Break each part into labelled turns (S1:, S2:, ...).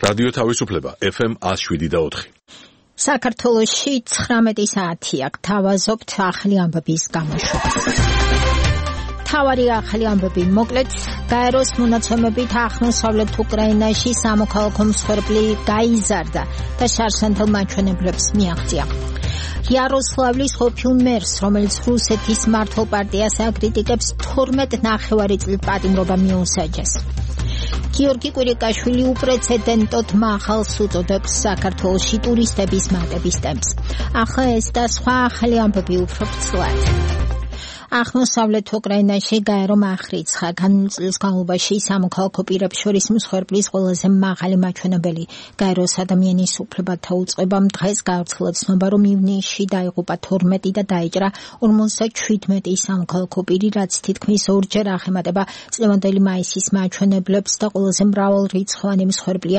S1: რადიო თავისუფლება FM 107.4.
S2: საქართველოში 19 საათია. გთავაზობთ ახალი ამბების გამოშვებას. თავარი ახალი ამბები მოკლედ. გაეროს მონაცემებით აღმოსავლეთ უკრაინაში სამოქალაქო მსხვერპლი გაიზარდა და შარშანთელ მაჩვენებლებს მიაღწია. იაროსლავლის ყოფილ მერს, რომელიც რუსეთის მართლ პარტიას აკრიტიკებს, 12 ნახევარი წლის პატიმრობა მიუსაჯეს. გიორგი კვირიკაშვილი უპრეცედენტოდ მაღალს უწოდებს საქართველოში ტურისტების მატების ტემპს. ახლა ეს და სხვა ახალი ამბები უფრო ვრცლად. აღმოსავლეთ უკრაინაში გაერომ აღრიცხა განვლილ წლის განმავლობაში სამოქალაქო პირებს შორის მსხვერპლის ყველაზე მაღალი მაჩვენებელი. გაეროს ადამიანის უფლებათა უწყებამ დღეს გავრცელა ცნობა, რომ ივნისში დაიღუპა 12 და დაიჭრა 57 სამოქალაქო პირი, რაც თითქმის ორჯერ აღემატება წლევანდელი მაისის მაჩვენებლებს და ყველაზე მრავალრიცხოვანი მსხვერპლია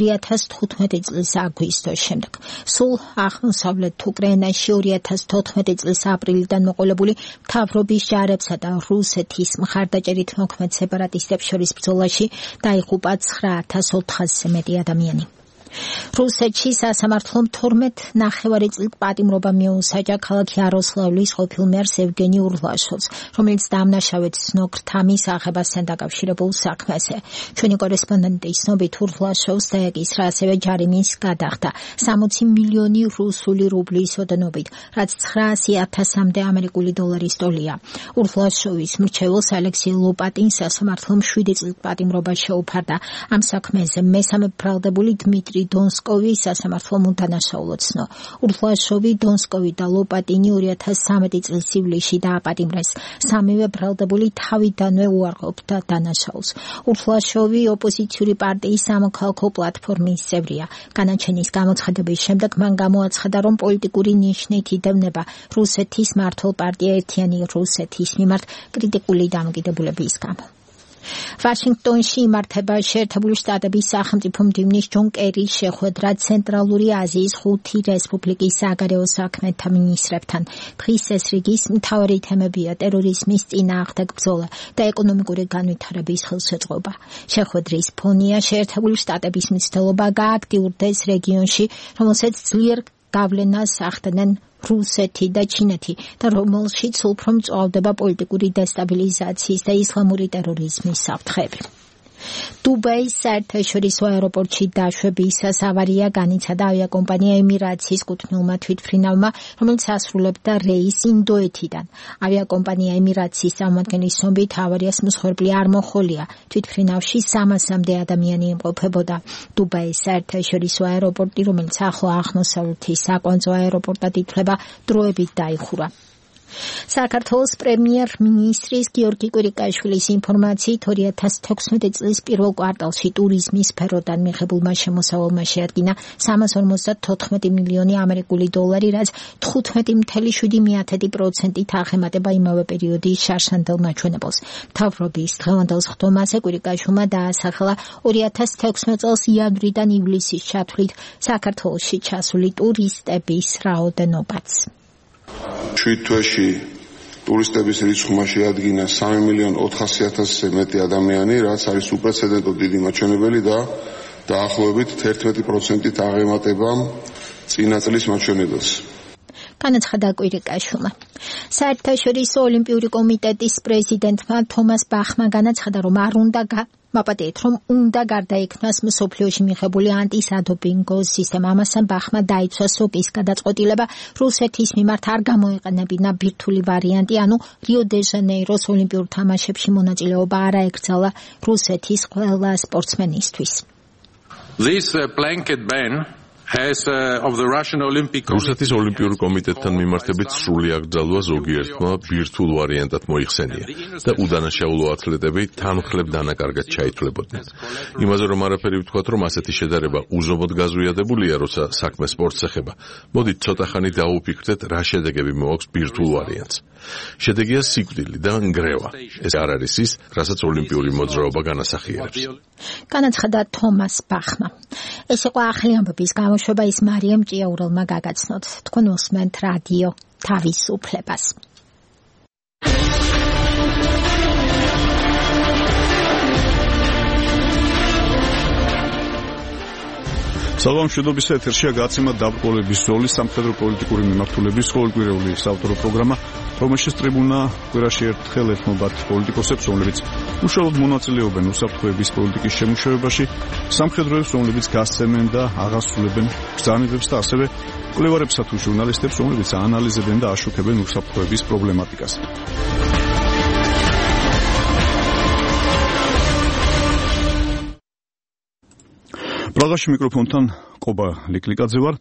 S2: 2015 წლის აგვისტოს შემდეგ. სულ აღმოსავლეთ უკრაინაში 2014 წლის აპრილიდან მოყოლებული მთავრობის ჯარებსა და რუსეთის მხარდაჭერით მოქმედ სეპარატისტებს შორის ბრძოლაში დაიღუპა 9400-ზე მეტი ადამიანი. რუსეთში სასამართლომ 12 ნახევარი წლის პატიმრობა მიუსაჯა ქალაქ იაროსლავლის ყოფილ მერს ევგენი ურლაშოვს, რომელიც დამნაშავედ სნოგრთამის აღებასთან დაკავშირებულ საქმეზე. ჩვენი კორესპონდენტის ცნობით ურლაშოვს დაეკისრა ასევე ჯარიმის გადახდა 60 მილიონი რუსული რუბლის ოდენობით, რაც 900,000-მდე ამერიკული დოლარის ტოლია. ურლაშოვის მრჩეველს ალექსეი ლოპატინს სასამართლომ 7 წლის პატიმრობა შეუფარდა. ამ საქმეზე მესამე ბრალდებული დმიტრი დონსკოვი სასამართლომ უდანაშაულოცნო. ურლაშოვი, დონსკოვი და ლოპატინი 2013 წლის ივლისში დააპატიმრეს. სამივე ბრალდებული თავიდანვე უარყოფდა დანაშაულს. ურლაშოვი ოპოზიციური პარტიის სამოქალაქო პლატფორმის წევრია. განაჩენის გამოცხადების შემდეგ მან გამოაცხადა, რომ პოლიტიკური ნიშნით იდევნება რუსეთის მართლ პარტია ერთიანი რუსეთის მიმართ კრიტიკული დამოკიდებულების გამო. ვაშინგტონში იმართება შეერთებული შტატების სახელმწიფო მდივნის ჯონ კერის შეხვედრა ცენტრალური აზიის 5 რესპუბლიკის საგარეო საქმეთა მინისტრებთან. დღის ეს რიგის მთავარი თემებია ტერორიზმის წინააღმდეგ ბრძოლა და ეკონომიკური განვითარების ხელშეწყობა. შეხვედრის ფონია შეერთებული შტატების მცდელობა გააქტიურდეს რეგიონში, რომელსაც ძლიერ გავლენას ახდენენ რუსეთი და ჩინეთი და რომელშიც უფრო მწვავდება პოლიტიკური დესტაბილიზაციის და ისლამური ტერორიზმის საფრთხეები. დუბაის საერთაშორისო აეროპორტში დაშვებისას ავარია განიცადა ავიაკომპანია ემირატსის კუთვნილმა თვითმფრინავმა, რომელიც ასრულებდა რეისს ინდოეთიდან. ავიაკომპანია ემირატსის წარმომადგენლის ცნობით ავარიას მსხვერპლი არ მოჰყოლია. თვითმფრინავში 300-მდე ადამიანი იმყოფებოდა. დუბაის საერთაშორისო აეროპორტი, რომელიც ახლო აღმოსავლეთის საკვანძო აეროპორტად ითვლება, დროებით დაიხურა. საქართველოს პრემიერ-მინისტრის გიორგი კვირიკაშვილის ინფორმაციით 2016 წლის პირველ კვარტალში ტურიზმის სფეროდან მიღებულმა შემოსავალმა შეადგინა 354 მილიონი ამერიკული დოლარი, რაც 15.7%-ით აღემატება იმავე პერიოდის შარშანდელ მაჩვენებელს. მთავრობის დღევანდელ სხდომაზე კვირიკაშვილმა დაასახელა 2016 წელს იანვრიდან ივლისის ჩათვლით საქართველოში ჩასული ტურისტების რაოდენობაც.
S3: 7 თვეში ტურისტების რიცხვმა შეადგინა 3,400,000-ზე მეტი ადამიანი, რაც არის უპრეცედენტოდ დიდი მაჩვენებელი და დაახლოებით 11%-ით აღემატება წინა წლის მაჩვენებელს.
S2: განაცხადა კვირიკაშვილმა. საერთაშორისო ოლიმპიური კომიტეტის პრეზიდენტმა თომას ბახმა განაცხადა, რომ რომ უნდა გარდაიქმნას მსოფლიოში მიღებული ანტისადოპინგო სისტემა. ამასთან ბახმა დაიცვა სოკის გადაწყვეტილება რუსეთის მიმართ არ გამოიყენებინა ბირთვული ვარიანტი, ანუ რიო-დე-ჟანეიროს ოლიმპიურ თამაშებში მონაწილეობა არ აეკრძალა რუსეთის ყველა სპორტსმენისთვის.
S4: This blanket ban
S1: რუსეთის ოლიმპიურ კომიტეტთან მიმართებით სრული აკრძალვა ზოგიერთმა ბირთვულ ვარიანტად მოიხსენია და უდანაშაულო ათლეტები თანმხლებ დანაკარგად ჩაითვლებოდნენ. იმაზე რომ არაფერი ვთქვათ, რომ ასეთი შედარება უზომოდ გაზვიადებულია, როცა საქმე სპორტს ეხება, მოდით ცოტა ხანი დაუფიქრდეთ, რა შედეგები მოაქვს ბირთვულ ვარიანტს. შედეგია სიკვდილი და ნგრევა. ეს არ არის ის, რასაც ოლიმპიური მოძრაობა განასახიერებს.
S2: განაცხადა თომას ბახმა. ეს იყო ახალი ამბების გამოშვება, ის მარიამ ჭიაურელმა გაგაცნოთ. თქვენ უსმენთ რადიო თავისუფლებას.
S5: საგამშვიდობისა ეთერშია გაცემა დაბრკოლების ზოლის სამხედრო პოლიტიკური მიმართულების ყოველკვირეული საავტორო პროგრამა, რომელშიც ტრიბუნა კვირაში ერთხელ ეთმობათ პოლიტიკოსებს, რომლებიც უშუალოდ მონაწილეობენ უსაფრთხოების პოლიტიკის შემუშავებაში, სამხედროებს, რომლებიც გასცემენ და აღასრულებენ ბრძანებებს და ასევე მკვლევარებსა თუ ჟურნალისტებს, რომლებიც აანალიზებენ და აშუქებენ უსაფრთხოების პრობლემატიკას. პრაღაში მიკროფონთან კობა ლიკლიკაძე ვარ.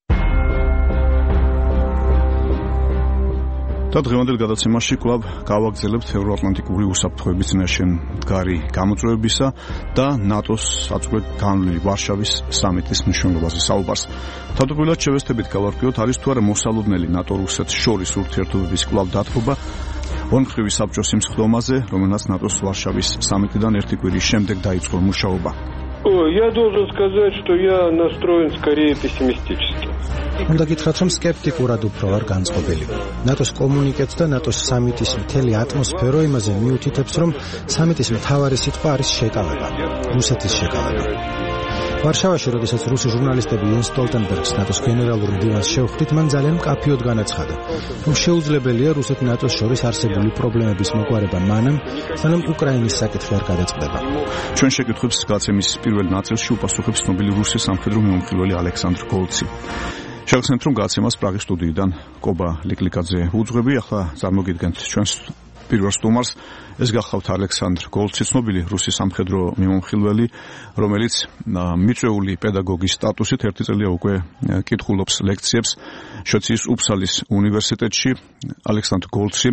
S5: და დღევანდელ გადაცემაში კვლავ გავაგრძელებთ ევროატლანტიკური უსაფრთხოების წინაშე მდგარი გამოწვევებისა და ნატოს აწყვეტ განვლილი ვარშავის სამიტის მნიშვნელობაზე საუბარს. თავდაპირველად შევესწრებით გავარკვიოთ, არის თუ არა მოსალოდნელი ნატო-რუსეთს შორის ურთიერთობების კვლავ დათბობა ორმხრივი საბჭოს სხდომაზე, რომელსაც ნატოს ვარშავის სამიტიდან ერთი კვირის შემდეგ დაიწყო მუშაობა.
S6: Я должен сказать, что я настроен скорее пессимистически.
S7: უნდა გითხრათ, რომ სკეპტიკურად უფრო ვარ განწყობილი. ნატოს კომუნიკეტს და ნატოს სამიტის მთელი ატმოსფერო იმაზე მიუთითებს, რომ სამიტის მთავარი სიტყვა არის შეკავება, რუსეთის შეკავება. ვარშავაში, როდესაც რუსი ჟურნალისტები იენს სტოლტენბერგს ნატოს გენერალურ მდივანს შევხვდით, მან ძალიან მკაფიოდ განაცხადა, რომ შეუძლებელია რუსეთ-ნატოს შორის არსებული პრობლემების მოგვარება მანამ, სანამ უკრაინის საკითხი არ გადაწყდება.
S5: ჩვენ შეკითხვებს გაცემის პირველ ნაწილში უპასუხებს ცნობილი რუსი სამხედრო მიმომხილველი ალექსანდრ გოლცი. შევხსენებთ, რომ გაცემას პრაღის სტუდიიდან კობა ლიკლიკაძე უძღვები. ახლა წარმოგიდგენთ ჩვენს პირველ სტუმარს. ეს გახლავთ ალექსანდრ გოლცი, ცნობილი რუსი სამხედრო მიმომხილველი, რომელიც მიწვეული პედაგოგის სტატუსით ერთი წელია უკვე კითხულობს ლექციებს შვეიცარიის უფსალის უნივერსიტეტში. ალექსანდრ გოლცი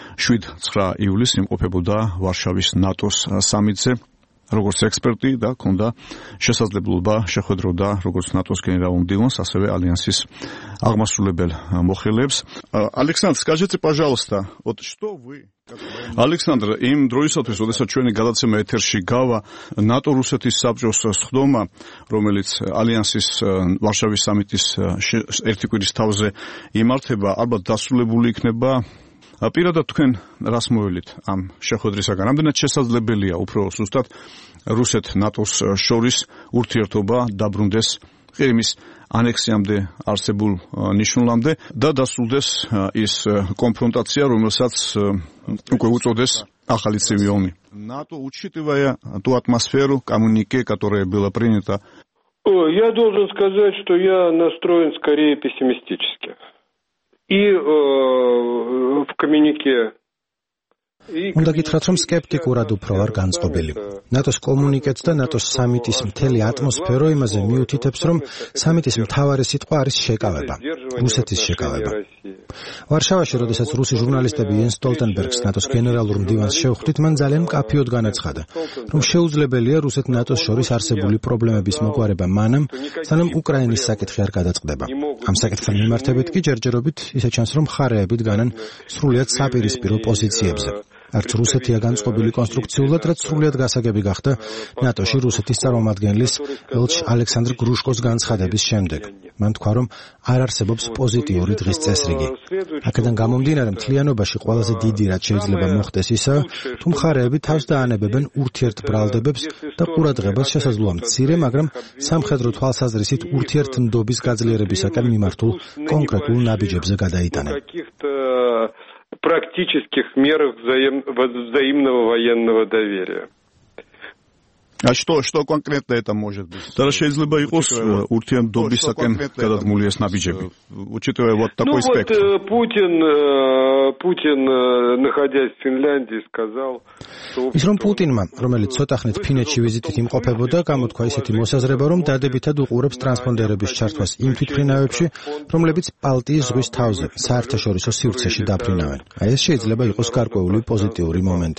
S5: 7-9 ივლისს იმყოფებოდა ვარშავის ნატოს სამიტზე როგორც ექსპერტი და ჰქონდა შესაძლებლობა შეხვედროდა როგორც ნატოს გენერალურ მდივანს, ასევე ალიანსის აღმასრულებელ მოხელეებს. Александр, скажите, пожалуйста, вот что вы Александр, იმ დროისათვის, როდესაც ჩვენი გადაცემა ეთერში გავა, ნატო-რუსეთის საბჭოს სხდომა, რომელიც ალიანსის ვარშავის სამიტის ერთი კვირის თავზე იმართება, ალბათ დასრულებული იქნება. პირადად თქვენ რას მოველით ამ შეხვედრისაგან? რამდენად შესაძლებელია უფრო ზუსტად რუსეთ-ნატოს შორის ურთიერთობა დაბრუნდეს ყირიმის ანექსიამდე არსებულ ნიშნულამდე და დასრულდეს ის კონფრონტაცია, რომელსაც უკვე უწოდეს ახალი цивil ომი. НАТО, учитывая ту атмосферу коммюнике, которое было принято.
S6: Я должен сказать, что я настроен скорее пессимистически. И в коммюнике
S7: უნდა გითხრათ, რომ სკეპტიკურად უფრო ვარ განწყობილი. ნატოს კომუნიკეტს და ნატოს სამიტის მთელი ატმოსფერო იმაზე მიუთითებს, რომ სამიტის მთავარი სიტყვა არის შეკავება, რუსეთის შეკავება. ვარშავაში, როდესაც რუსი ჟურნალისტები იენს სტოლტენბერგს ნატოს გენერალურ მდივანს შევხვდით, მან ძალიან მკაფიოდ განაცხადა, რომ შეუძლებელია რუსეთ-ნატოს შორის არსებული პრობლემების მოგვარება მანამ, სანამ უკრაინის საკითხი არ გადაწყდება. ამ საკითხთან მიმართებით კი ჯერჯერობით ისე ჩანს, რომ მხარეები დგანან სრულიად საპირისპირო პოზიციებზე. არც რუსეთია განწყობილი კონსტრუქციულად, რაც სრულიად გასაგები გახდა ნატოში რუსეთის წარმომადგენლის ელჩ ალექსანდრ გრუშკოს განცხადების შემდეგ. მან თქვა, რომ არ არსებობს პოზიტიური დღის წესრიგი. აქედან გამომდინარე, მთლიანობაში ყველაზე დიდი რაც შეიძლება მოხდეს ისაა, თუ მხარეები თავს დაანებებენ ურთიერთბრალდებებს და ყურადღებას შესაძლოა მცირე, მაგრამ სამხედრო თვალსაზრისით ურთიერთმდობის გაძლიერებისაკენ მიმართულ კონკრეტულ ნაბიჯებზე გადაიტანენ.
S6: Практических мерах взаимного военного доверия.
S5: А что конкретно это может быть? Тогда შეიძლება იყოს ურთიერთობისაკენ გადადგმული ეს ნაბიჯები. Учитывая вот такой спектр.
S6: Путин, находясь в Финляндии, сказал, что
S7: ის რომ პუტინმა, რომელიც ცოტა ხნით ფინეთში ვიზიტით იმყოფებოდა, გამოთქვა ისეთი მოსაზრება, რომ დადებითად უყურებს ტრანსპონდერების ჩართვას იმ თვითმფრინავებში, რომლებიც ბალტიის ზღვის თავზე, საერთაშორისო სივრცეში დაფრინავენ. აი ეს შეიძლება იყოს გარკვეული პოზიტიური მომენტი.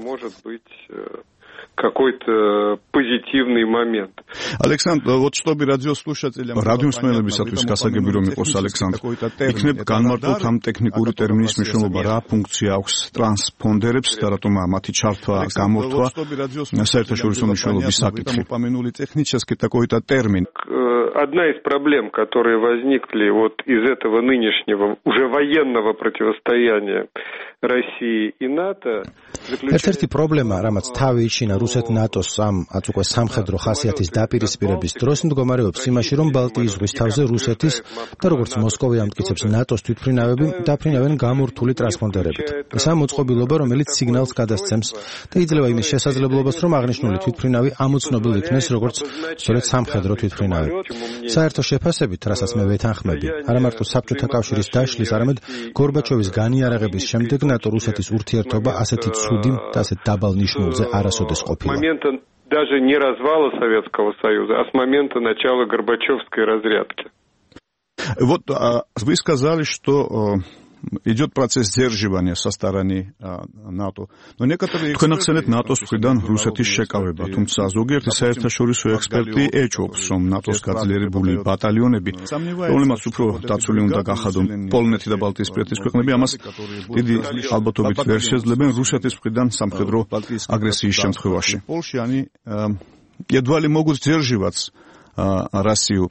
S6: Какой-то позитивный момент.
S5: Александр, вот чтобы радиослушателям радиосმენელებისათვის გასაგები რომ იყოს ალექსანდრ, იქნებ განმარტოთ ამ ტექნიკური ტერმინის მნიშვნელობა, რა ფუნქცია აქვს ტრანსპონდერებს და რატომ მათი ჩართვა გამორთვა საერთაშორისო მნიშვნელობის საკითხი. Упомянули технически такой-то термин.
S6: Одна из проблем, которые возникли вот из этого нынешнего уже военного противостояния России и НАТО.
S7: ერთ-ერთი პრობლემა, რამაც თავი იჩინა რუსეთ-ნატოს ამ უკვე სამხედრო ხასიათის დაპირისპირების დროს, მდგომარეობს იმაში, რომ ბალტიის ზღვის თავზე რუსეთის და როგორც მოსკოვი ამტკიცებს ნატოს თვითმფრინავები დაფრინავენ გამორთული ტრანსპონდერებით. ესაა მოწყობილობა, რომელიც სიგნალს გადასცემს და იძლევა იმის შესაძლებლობას, რომ აღნიშნული თვითმფრინავი ამოცნობილ იქნეს როგორც სწორედ სამხედრო თვითმფრინავი. საერთო შეფასებით, რასაც მე ვეთანხმები, არა მარტო საბჭოთა კავშირის დაშლის, არამედ გორბაჩოვის განიარაღების შემდეგ ნატო-რუსეთის ურთიერთობა ასეთი ცუდი და ასეთ дабал ნიშნულზე არასოდეს ყოფილა.
S6: Даже не развала Советского Союза, а с момента начала Горбачевской разрядки.
S5: Вот вы сказали, что идет процесс сдерживания со стороны НАТО. Но некоторые эксперты ნატოს მხრიდან რუსეთის შეკავება, თუმცა ზოგიერთი საერთაშორისო ექსპერტი ეჭვობს, რომ ნატოს გაძლიერებული ბატალიონები, რომლებმაც უფრო დაცული უნდა გახადონ პოლონეთი და ბალტიისპირეთის ქვეყნები, ამას დიდი ალბათობით ვერ შეძლებენ რუსეთის მხრიდან სამხედრო აგრესიის შემთხვევაში. Полшане едва ли могут сдерживать Россию.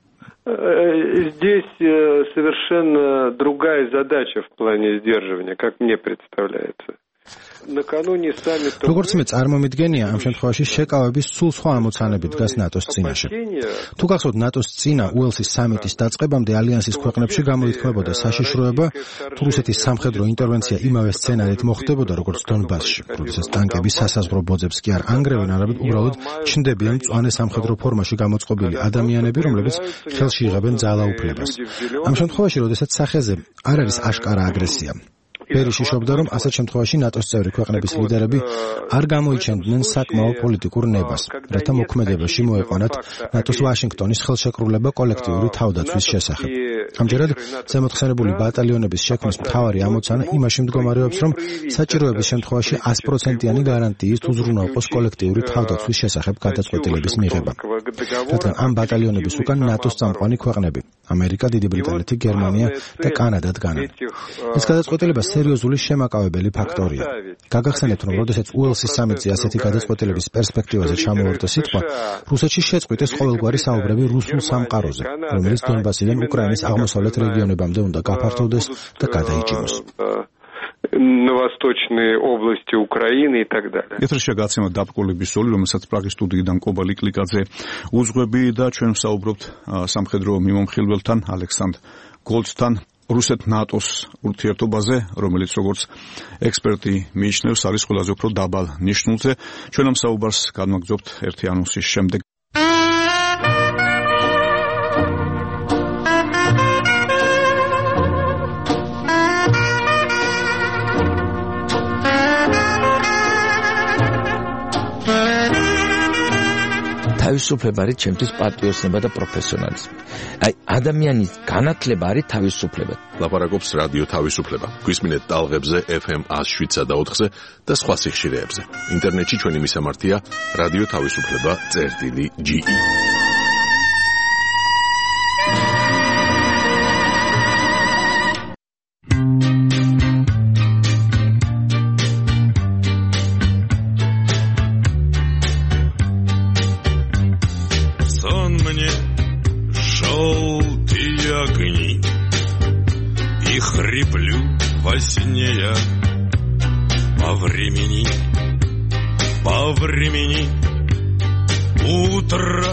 S6: Здесь совершенно другая задача в плане сдерживания, как мне представляется. Накануне саммита
S7: როგორც მე წარმომიდგენია, ამ შემთხვევაში შეკავების სულ სხვა ამოცანები დგას ნატოს წინაშე. თუ გახსოვთ, ნატოს წინა უელსის სამიტის დაწყებამდე ალიანსის ქვეყნებში გამოითქმებოდა საშიშროება, თუ რუსეთის სამხედრო ინტერვენცია იმავე სცენარით მოხდებოდა, როგორც დონბასში, როდესაც ტანკები სასაზღვრო ბოძებს კი არ ანგრევენ, არამედ უბრალოდ ჩნდებიან მწვანე სამხედრო ფორმაში გამოწყობილი ადამიანები, რომლებიც ხელში იღებენ ძალაუფლებას. ამ შემთხვევაში, როდესაც სახეზე არ არის აშკარა აგრესია, პერიში შობდა, რომ ასეთ შემთხვევაში ნატოს წევრი ქვეყნების ლიდერები არ გამოიჩენდნენ საკმაო პოლიტიკურ ნებას, რათა მოქმედებაში მოეყვანათ ნატოს ვაშინგტონის ხელშეკრულება კოლექტიური თავდაცვის შესახებ. ამჯერად ზემოთხსენებული ბატალიონების შექმნის მთავარი ამოცანა იმაში მდგომარეობს, რომ საჭიროების შემთხვევაში 100%-იანი გარანტიის უზრუნველყოს კოლექტიური თავდაცვის შესახებ გადაწყვეტილების მიღება. რადგან ამ ბატალიონების უკან ნატოს წამყვანი ქვეყნები, ამერიკა, დიდი ბრიტანეთი, გერმანია და კანადა დგანან. ეს გადაწყვეტილება სერიოზული შემაკავებელი ფაქტორია. გაგახსენებთ, რომ როდესაც უელსის სამიტზე ასეთი გადაწყვეტილების პერსპექტივაზე ჩამოვარდა სიტყვა, რუსეთში შეწყვიტეს ყოველგვარი საუბრები რუსულ სამყაროზე, რომელიც დონბასიდან უკრაინის აღმოსავლეთ რეგიონებამდე უნდა გაფართოვდეს და გადაიჭიმოს.
S6: На восточные области Украины и так далее.
S5: ეთერში გაცემა დაბკოლების ზოლი, რომელსაც პრაღის სტუდიიდან კობა ლიკლიკაძე უძღვები და ჩვენ ვსაუბრობთ სამხედრო მიმომხილველთან ალექსანდრ გოლდთან რუსეთ-ნატოს ურთიერთობაზე, რომელიც როგორც ექსპერტი მიიჩნევს, არის ყველაზე უფრო დაბალ ნიშნულზე. ჩვენ ამ საუბარს განვაგრძობთ ერთი ანონსის შემდეგ.
S8: თავისუფლება არის ჩემთვის პატრიოტიზმი და პროფესიონალიზმი. აი, ადამიანის განათლება არის თავისუფლება.
S1: ლაპარაკობს რადიო თავისუფლება. გვისმინეთ ტალღებზე FM 107.4-ზე და სხვა სიხშირეებზე. ინტერნეტში ჩვენი მისამართია რადიო თავისუფლება.ge.
S9: Синея по времени утро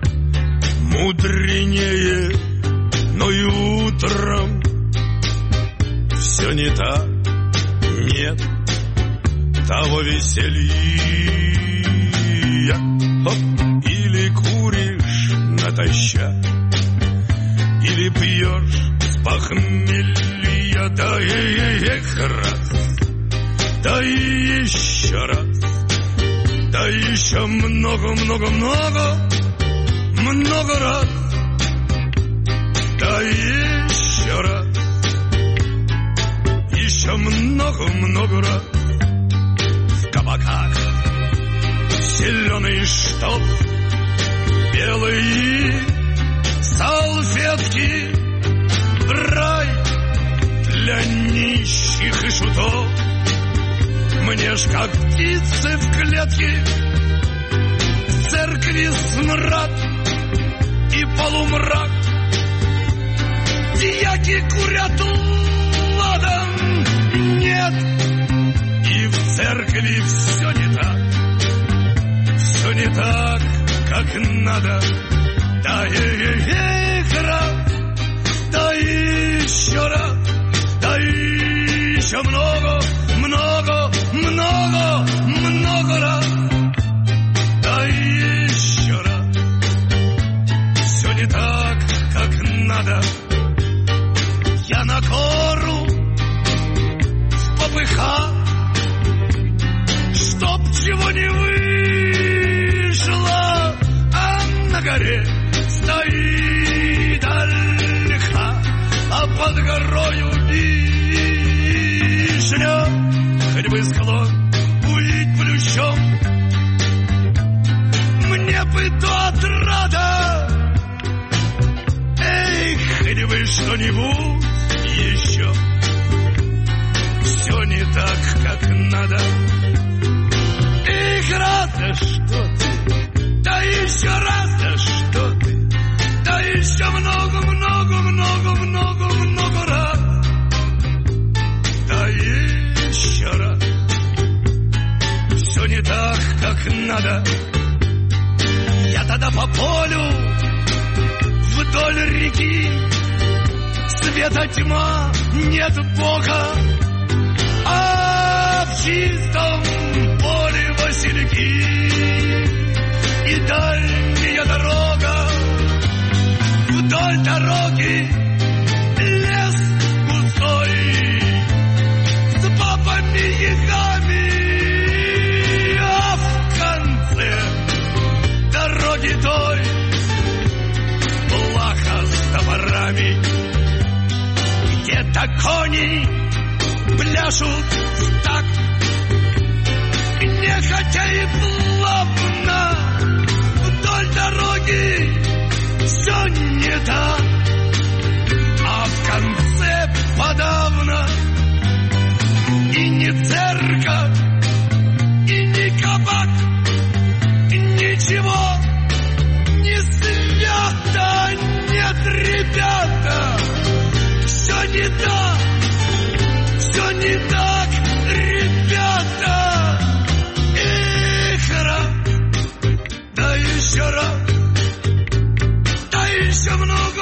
S9: мудренее, но и утром все не так, нет того веселья. Хоп, или куришь натощак, или пьешь с похмелья, да эх раз, да еще раз, да еще много-много-много, много раз, да еще раз, еще много-много раз. В кабаках зеленый штоф, белые салфетки, рай для нищих и шутов. Мне ж как птицы в клетке, в церкви смрад и полумрак. Дьяки курят ладан, нет, и в церкви любви все не так, как надо. Да игра, да еще раз, да еще много раз, да еще раз. Все не так, как надо. Я на гору в попыхах, чтоб чего не вышло, а на горе стоит ольха, а под горою вишня. Хоть бы склон улить плющом, мне бы то отрада. Эй, хоть бы что-нибудь еще. Все не так, как надо. Игра, да что ты, да еще раз, да что ты, да еще много раз, да еще раз. Все не так, как надо. Я тогда по полю вдоль реки, света тьма, нет Бога, а в чистом поле васильки и дальняя дорога. Вдоль дороги лес густой с бабами-ягами, а в конце дороги той плаха с топорами. Где-то кони пляшут так, нехотя и плавно. Вдоль дороги все не так, а в конце подавно и не церковь, и не кабак, ничего не свято. Нет, ребята, все не так, ребята. Игра, да еще раз, да еще много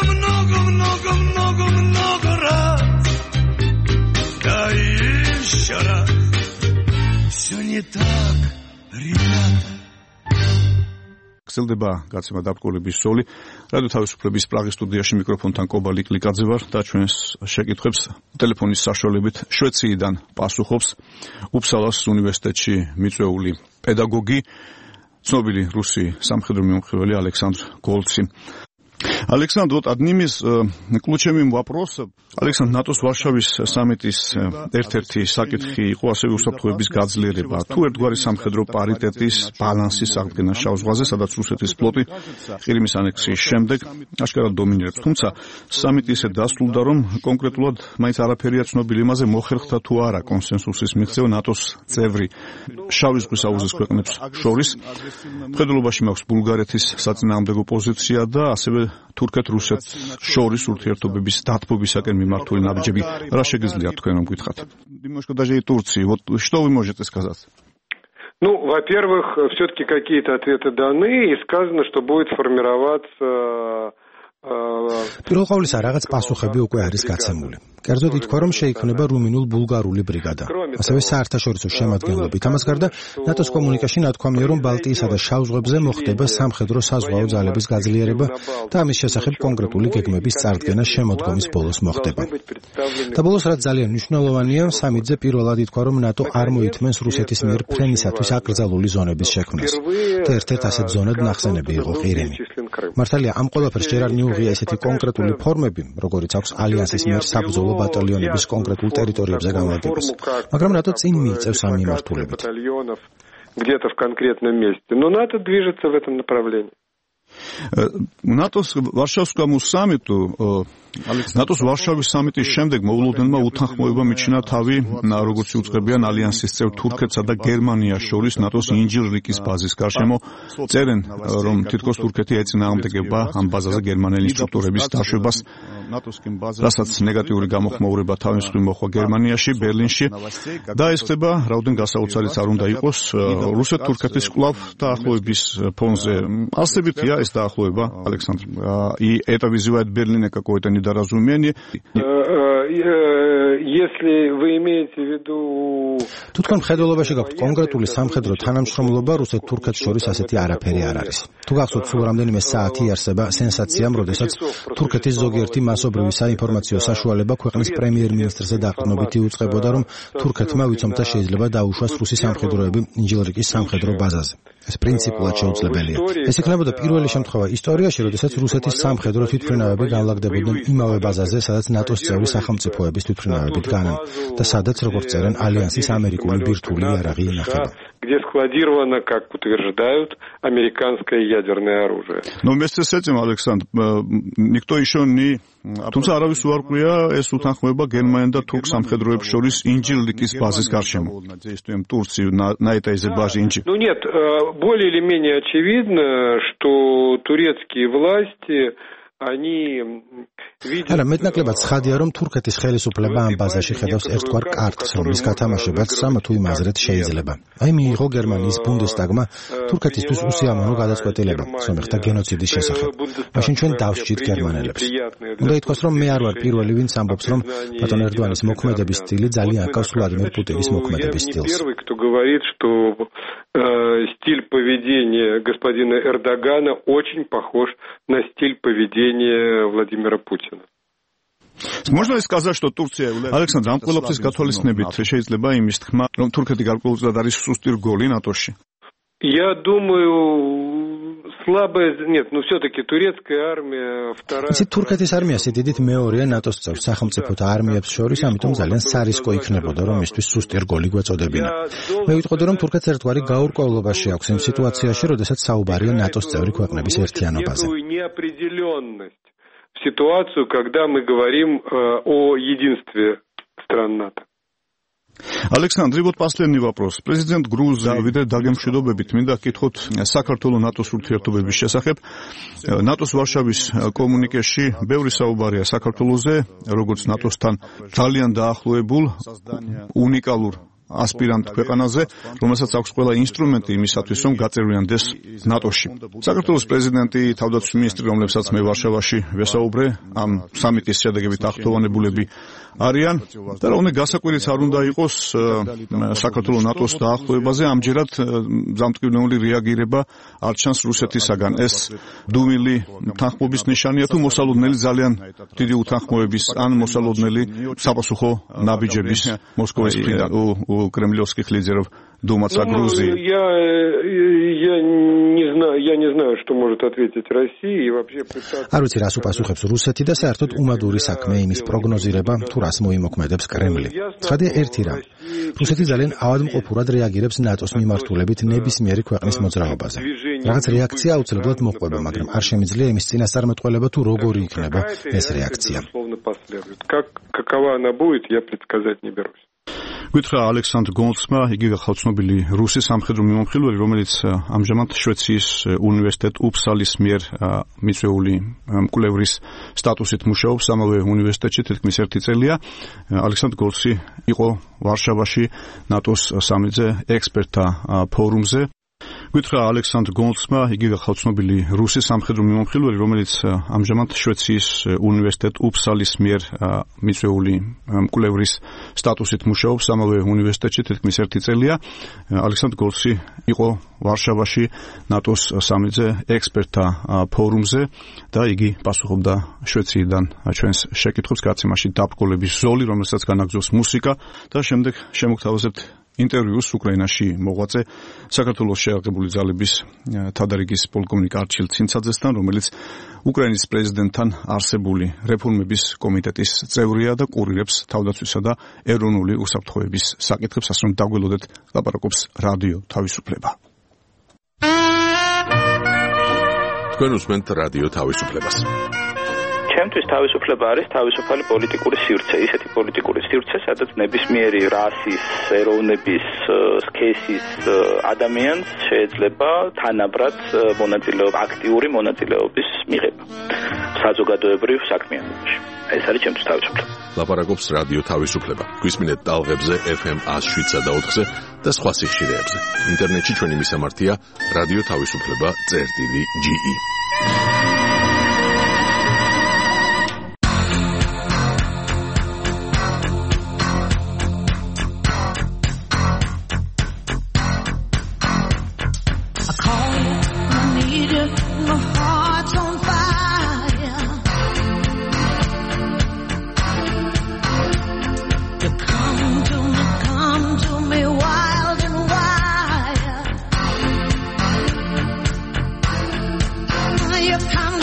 S9: раз, да еще раз. Все не так, ребята.
S5: გრძელდება გაცემა დაბკოლების სოლი. რადიო თავისუფლების პრაღის სტუდიაში მიკროფონთან კობა ლიკლიკაძე ვარ და ჩვენს შეკითხვებს ტელეფონის საშუალებით შვეციიდან პასუხობს უფსალას უნივერსიტეტში მიწვეული პედაგოგი, ცნობილი რუსი სამხედრო მიმოხილველი ალექსანდრ გოლცი. Александр, вот одним из ключевых вопросов, Александр, ნატოს ვარშავის სამიტის ერთ-ერთი საკითხი იყო ასევე უსაფრთხოების გაძლიერება. თუ ერთგვარი სამხედრო პარიტეტის ბალანსის აღდგენა შავ ზღვაზე, სადაც რუსეთის ფლოტი ყირიმის ანექსიის შემდეგ აშკარად დომინირებს. თუმცა სამიტი ისე დასრულდა, რომ კონკრეტულად მაინც არაფერია ცნობილი იმაზე, მოხერხდა თუ არა კონსენსუსის მიღწევა ნატოს წევრი შავი ზღვის აუზის ქვეყნებს შორის. მხედველობაში მაქვს ბულგარეთის საწინააღმდეგო позиция და ასევე თურქეთ-რუსეთს შორის ურთიერთობების დათბობისაკენ მიმართული ნაბიჯები. Რა შეგიძლიათ თქვენ რომ გითხრათ? Немножко даже и Турции. Вот что вы можете сказать?
S6: Ну, во-первых, все-таки какие-то ответы даны и сказано, что будет формироваться
S7: პირველ ყოვლისა რაღაც პასუხები უკვე არის გაცემული. კერძოდ ითქვა, რომ შეიქმნება რუმინულ-ბულგარული ბრიგადა. ასევე საერთაშორისო შემადგენლობით. ამას გარდა ნატოს კომუნიკაში ნათქვამია, რომ ბალტიისა და შავ ზღვებზე მოხდება სამხედრო საზღვაო ძალების გაძლიერება და ამის შესახებ კონკრეტული გეგმების წარდგენა შემოდგომის ბოლოს მოხდება. და ბოლოს რაც ძალიან მნიშვნელოვანია, სამიტზე პირველად ითქვა, რომ ნატო არ მოითმენს რუსეთის მიერ ფრენისათვის აკრძალული ზონების შექმნას. და ერთ-ერთ ასეთ ზონად ნახსენები იყო ყირიმი. მართალია, ამ ყველაფერს ჯერ არ მიუღია ესეთი კონკრეტული ფორმები, როგორიც აქვს ალიანსის მიერ საბრძოლო ბატალიონების კონკრეტულ ტერიტორიებზე განლაგებას. მაგრამ ნატო წინ მიიწევს ამ მიმართულებით.
S6: Где-то в конкретном месте. Но НАТО движется в этом направлении.
S5: ნატოს ვარშავის სამიტი ნატოს ვარშავის სამიტის შემდეგ მოულოდნელმა უთანხმოებამ მიჩინა თავი როგორც უწყებიან ალიანსის წევრ თურქეთსა და გერმანიას შორის ნატოს ინჯილრიკის ბაზის გარშემო წერენ რომ თითქოს თურქეთი ეწინააღმდეგება ამ ბაზაზე გერმანელი სტრუქტურების დაშვებას რასაც ნეგატიური გამოხმაურება თავის მხრივ მოხდა გერმანიაში ბერლინში და ეს ხდება რაოდენ გასაოცარიც არ უნდა იყოს რუსეთ-თურქეთის კვლავ დაახლოების фонზე არსებითია ეს დაახლოება ალექსანდრ и это вызывает Берлине какое-то недоразумение.
S6: Если вы имеете в виду
S7: თუ თქვენ მხედველობაში გაქვთ კონკრეტული სამხედრო თანამშრომლობა რუსეთ-თურქეთს შორის ასეთი არაფერი არ არის. თუ გახსოვთ სულ რამდენიმე საათი იარსება სენსაციამ, როდესაც თურქეთის ზოგიერთი მასობრივი საინფორმაციო საშუალება ქვეყნის პრემიერ-მინისტრზე დაყრდნობით იუწყებოდა, რომ თურქეთმა ვიცომთა შეიძლება დაუშვას რუსი სამხედროები ინჯილრიკის სამხედრო ბაზაზე. ეს პრინციპულად შეუძლებელია. ეს იქნებოდა პირველი შემთხვევა ისტორიაში, როდესაც რუსეთის სამხედრო თვითმფრინავები განლაგდებოდნენ იმავე ბაზაზე, სადაც ნატოს წევრი სახელმწიფოების თვითმფრინავები დგანან და სადაც, როგორც წერენ, ალიანსის ამერიკული ბირთვული იარაღი ინახება.
S6: где складировано, как утверждают, американское ядерное оружие.
S5: Но вместе с этим, Александр, никто еще не თუმცა არავის უარყვია ეს უთანხმოება გერმანიასა და თურქ სამხედროებს შორის ინჯილრიკის ბაზის გარშემო. Действуем Турцию на этой же базе инжир.
S6: Ну нет, более или менее очевидно, что турецкие власти
S7: არა, მეტნაკლებად ცხადია, რომ თურქეთის ხელისუფლება ამ ბაზაში ხედავს ერთგვარ კარტს, რომლის გათამაშებაც სამ თუ იმ აზრით შეიძლება. აი მიიღო გერმანიის ბუნდესტაგმა თურქეთისთვის უსიამოვნო გადაწყვეტილება, სომეხთა გენოციდის შესახებ. მაშინ ჩვენ დავსჯით გერმანელებს. უნდა ითქვას, რომ მე არ ვარ პირველი, ვინც ამბობს, რომ ბატონ ერდოანის მოქმედების სტილი ძალიან აკავს ვლადიმერ პუტინის მოქმედების სტილს.
S6: Стиль поведения господина Эрдогана очень похож на стиль поведения Владимира Путина.
S5: Можно ли сказать, что Турция Александр, ამ ყველაფრის გათვალისწინებით შეიძლება იმის თქმა, რომ თურქეთი გარკვეულწილად არის სუსტი რგოლი ნატოში?
S6: Я думаю, слабая, нет, но все-таки турецкая армия вторая.
S7: თურქეთის არმია სიდიდით მეორეა ნატოს წევრ სახელმწიფოთა არმიებს შორის, ამიტომ ძალიან სარისკო იქნებოდა, რომ მისთვის სუსტი რგოლი გვეწოდებინა. მე ვიტყოდი, რომ თურქეთს ერთგვარი გაურკვევლობაში აქვს იმ სიტუაციაში, როდესაც საუბარია ნატოს წევრი ქვეყნების ერთიანობაზე.
S6: Ситуацию, когда мы говорим о единстве стран НАТО.
S5: Александр, вот последний вопрос. Президент Грузии Давид დაგემშვიდობებით მინდა გკითხოთ საქართველოს ნატოს ურთიერთობების შესახებ. ნატოს ვარშავის კომუნიკეში ბევრი საუბარია საქართველოზე, როგორც ნატოსთან ძალიან დაახლოებულ უნიკალურ ასპირანტ ქვეყანაზე, რომელსაც აქვს ყველა ინსტრუმენტი იმისათვის, რომ გაწევრიანდეს ნატოში. საქართველოს პრეზიდენტი, თავდაცვის მინისტრი, რომლებსაც მე ვარშავაში ვესაუბრე, ამ სამიტის შედეგებით აღთხოვანებულები არიან და რაიმე გასაკვირიც არ უნდა იყოს საქართველოს ნატოს დაახლოებაზე, ამჯერად ზამთრიული რეაგირება არ ჩანს რუსეთისაგან. ეს დუმილი უთანხმოების ნიშანია თუ მოსალოდნელი ძალიან დიდი უთანხმოების ან მოსალოდნელი საპასუხო ნაბიჯების მოსკოვის მხრიდან кремлевских лидеров думать о Грузии?
S6: Я не знаю, что может ответить Россия и вообще пытаться.
S7: არ ვიცი რას უპასუხებს რუსეთი და საერთოდ უმადური საქმე იმის პროგნოზირება თუ რას მოიმოქმედებს კრემლი. ცხადია ერთი რამ. რუსეთი ძალიან ავადმყოფურად რეაგირებს ნატოს მიმართულებით ნებისმიერი ქვეყნის მოძრაობაზე. რაღაც რეაქცია აუცილებლად მოყვება, მაგრამ არ შემიძლია იმის წინასწარმეტყველება თუ როგორი იქნება ეს რეაქცია.
S6: Какова она будет, я предсказать не берусь.
S5: გითხრა ალექსანდრ გოლცმა, იგი გახავთ ცნობილი რუსი სამხედრო მიმომხილველი, რომელიც ამჟამად შვეიცრიის უნივერსიტეტ უფსალის მიერ მიწვეული მკვლევრის სტატუსით მუშაობს ამავე უნივერსიტეტში თითქმის 1 წელია. ალექსანდრ გოლცი იყო ვარშავაში ნატოს სამიტზე ექსპერტთა ფორუმზე. გითხრა ალექსანდრ გოლცმა, იგი გახავთ ცნობილი რუსი სამხედრო მიმომხილველი, რომელიც ამჟამად შვეიცრიის უნივერსიტეტ უფსალის მიერ მიწვეული მკვლევრის სტატუსით მუშაობს ამავე უნივერსიტეტში თითქმის 1 წელია. ალექსანდრ გოლცი იყო ვარშავაში ნატოს სამიტზე ექსპერტთა ფორუმზე და იგი პასუხობდა შვეიციიდან ჩვენს შეკითხვებს გაცემაში დაბრკოლების ზოლი, რომელსაც განაგზავს მუსიკა და შემდეგ შემოგთავაზებთ ინტერვიუს უკრაინაში მოღვაწე საქართველოს შეერთებული ძალების თავდარიგის პოლკოვნიკ არჩილ ცინცაძესთან, რომელიც უკრაინის პრეზიდენტთან არსებული რეფორმების კომიტეტის წევრია და კურირებს თავდაცვისა და ეროვნული უსაფრთხოების საკითხებს, ასე რომ დაგველოდეთ ლაპარაკობს რადიო თავისუფლება.
S1: თქვენ უსმენთ რადიო თავისუფლებას.
S10: ჩემთვის თავისუფლება არის თავისუფალი პოლიტიკური სივრცე, ისეთი პოლიტიკური სივრცე, სადაც ნებისმიერი რასის, ეროვნების, სქესის ადამიანს შეიძლება თანაბრად აქტიური მონაწილეობის მიღება საზოგადოებრივ საქმიანობაში. ეს არის ჩემთვის თავისუფლება.
S1: ლაპარაკობს რადიო თავისუფლება. გვისმინეთ ტალღებზე FM 107.4-ზე და სხვა სიხშირეებზე. ინტერნეტში ჩვენი მისამართია რადიო თავისუფლება.ge.
S9: You come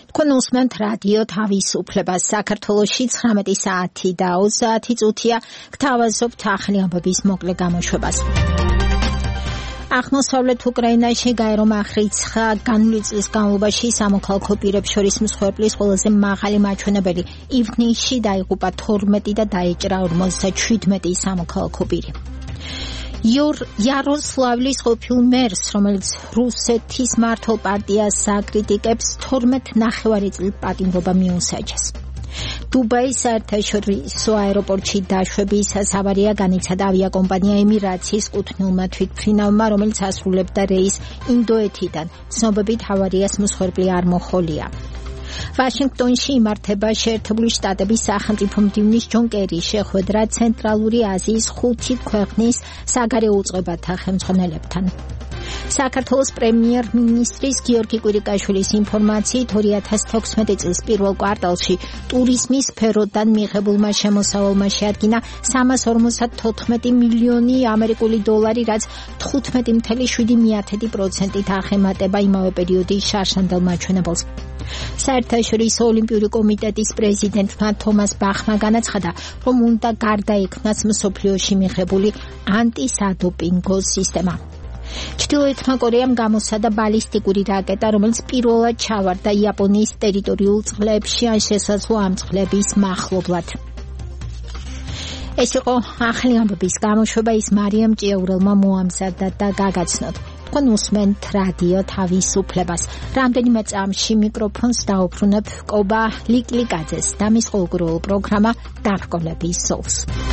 S2: თქვენ უსმენთ რადიო თავისუფლებას. საქართველოში 19 საათი და 30 წუთია. გთავაზობთ ახალი ამბების მოკლე გამოშვებას. აღმოსავლეთ უკრაინაში გაერომა აღრიცხა განვლილი წლის განმავლობაში სამოქალაქო პირებს შორის მსხვერპლის ყველაზე მაღალი მაჩვენებელი. ივნისში დაიღუპა 12 და დაეჭრა 57 სამოქალაქო პირი. იაროსლავლის ყოფილ მერს, რომელიც რუსეთის მართლ პარტიას აკრიტიკებს, 12 ნახევარი წლის პატიმრობა მიუსაჯეს. დუბაის საერთაშორისო აეროპორტში დაშვებისას ავარია განიცადა ავიაკომპანია ემირატსის კუთვნილმა თვითმფრინავმა, რომელიც ასრულებდა რეისს ინდოეთიდან. ცნობებით ავარიას მსხვერპლი არ მოჰყოლია. ვაშინგტონში იმართება შეერთებული შტატების სახელმწიფო მდივნის ჯონ კერის შეხვედრა ცენტრალური აზიის 5 ქვეყნის საგარეო უწყებათა ხელმძღვანელებთან. საქართველოს პრემიერ-მინისტრის გიორგი კვირიკაშვილის ინფორმაციით 2016 წლის პირველ კვარტალში ტურიზმის სფეროდან მიღებულმა შემოსავალმა შეადგინა 354 მილიონი ამერიკული დოლარი, რაც 15.7%-ით აღემატება იმავე პერიოდის შარშანდელ მაჩვენებელს. საერთაშორისო ოლიმპიური კომიტეტის პრეზიდენტმა თომას ბახმა განაცხადა, რომ უნდა გარდაექმნას მსოფლიოში მიღებული ანტისადოპინგო სისტემა. ჩრდილოეთმა კორეამ გამოსცადა ბალისტიკური რაკეტა, რომელიც პირველად ჩავარდა იაპონიის ტერიტორიულ წყლებში ან შესაძლოა ამ წყლების მახლობლად. ეს იყო ახალი ამბების გამოშვება, ის მარიამ ჭიაურელმა მოამზადა და გაგაცნოთ. თქვენ უსმენთ რადიო თავისუფლებას. რამდენიმე წამში მიკროფონს დაუბრუნებ კობა ლიკლიკაძეს და მის ყოველდღიურ პროგრამა დაბრკოლების სოლს.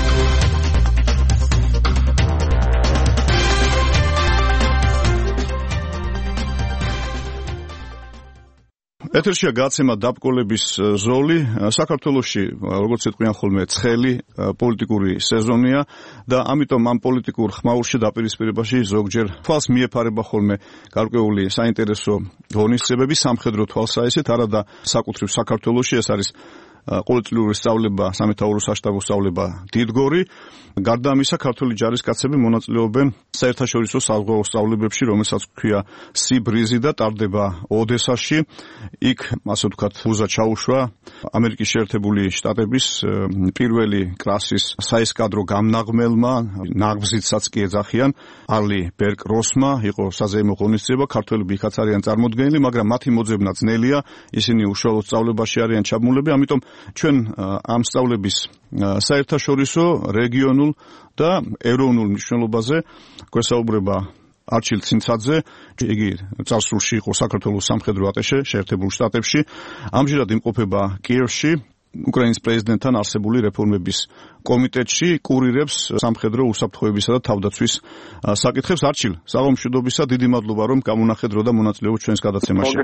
S5: ეთერშია გაცემა დაბრკოლების ზოლი. საქართველოში, როგორც იტყვიან ხოლმე, ცხელი პოლიტიკური სეზონია და ამიტომ ამ პოლიტიკურ ხმაურში დაპირისპირებაში ზოგჯერ თვალს მიეფარება ხოლმე გარკვეული საინტერესო ღონისძიებები სამხედრო თვალსაჩინო, არადა საკუთრივ საქართველოში. ეს არის ყოველწლიური სწავლება, სამეთაურო საშტაბო სწავლება დიდგორი. გარდა ამისა, ქართული ჯარისკაცები მონაწილეობენ საერთაშორისო საზღვაო სწავლებებში, რომელსაც ქვია სიბრიზი და ტარდება ოდესაში. იქ, ასე ვთქვათ, ფუზა ჩაუშვა ამერიკის შეერთებული შტატების პირველი კლასის საესკადრო გამნაღმელმა, ნაღმზიცაც კი ეძახიან, არლი ბერკ როსმა, იყო საზეიმო ღონისძიება, ქართველები იქაც არიან წარმოდგენილი, მაგრამ მათი მოძებნა ძნელია, ისინი უშუალოდ სწავლებაში არიან ჩაბმულები, ამიტომ ჩვენ ამ სწავლების საერთაშორისო, რეგიონულ და ეროვნულ მნიშვნელობაზე გვესაუბრება არჩილ ცინცაძე. იგი წარსულში იყო საქართველოს სამხედრო ატაშე შეერთებულ შტატებში, ამჟამად იმყოფება კიევში, უკრაინის პრეზიდენტთან არსებული რეფორმების კომიტეტში, კურირებს სამხედრო უსაფრთხოებისა და თავდაცვის საკითხებს. არჩილ, საღამოშიდობისა, დიდი მადლობა, რომ გამონახეთ დრო და მონაწილეობთ ჩვენს გადაცემაში.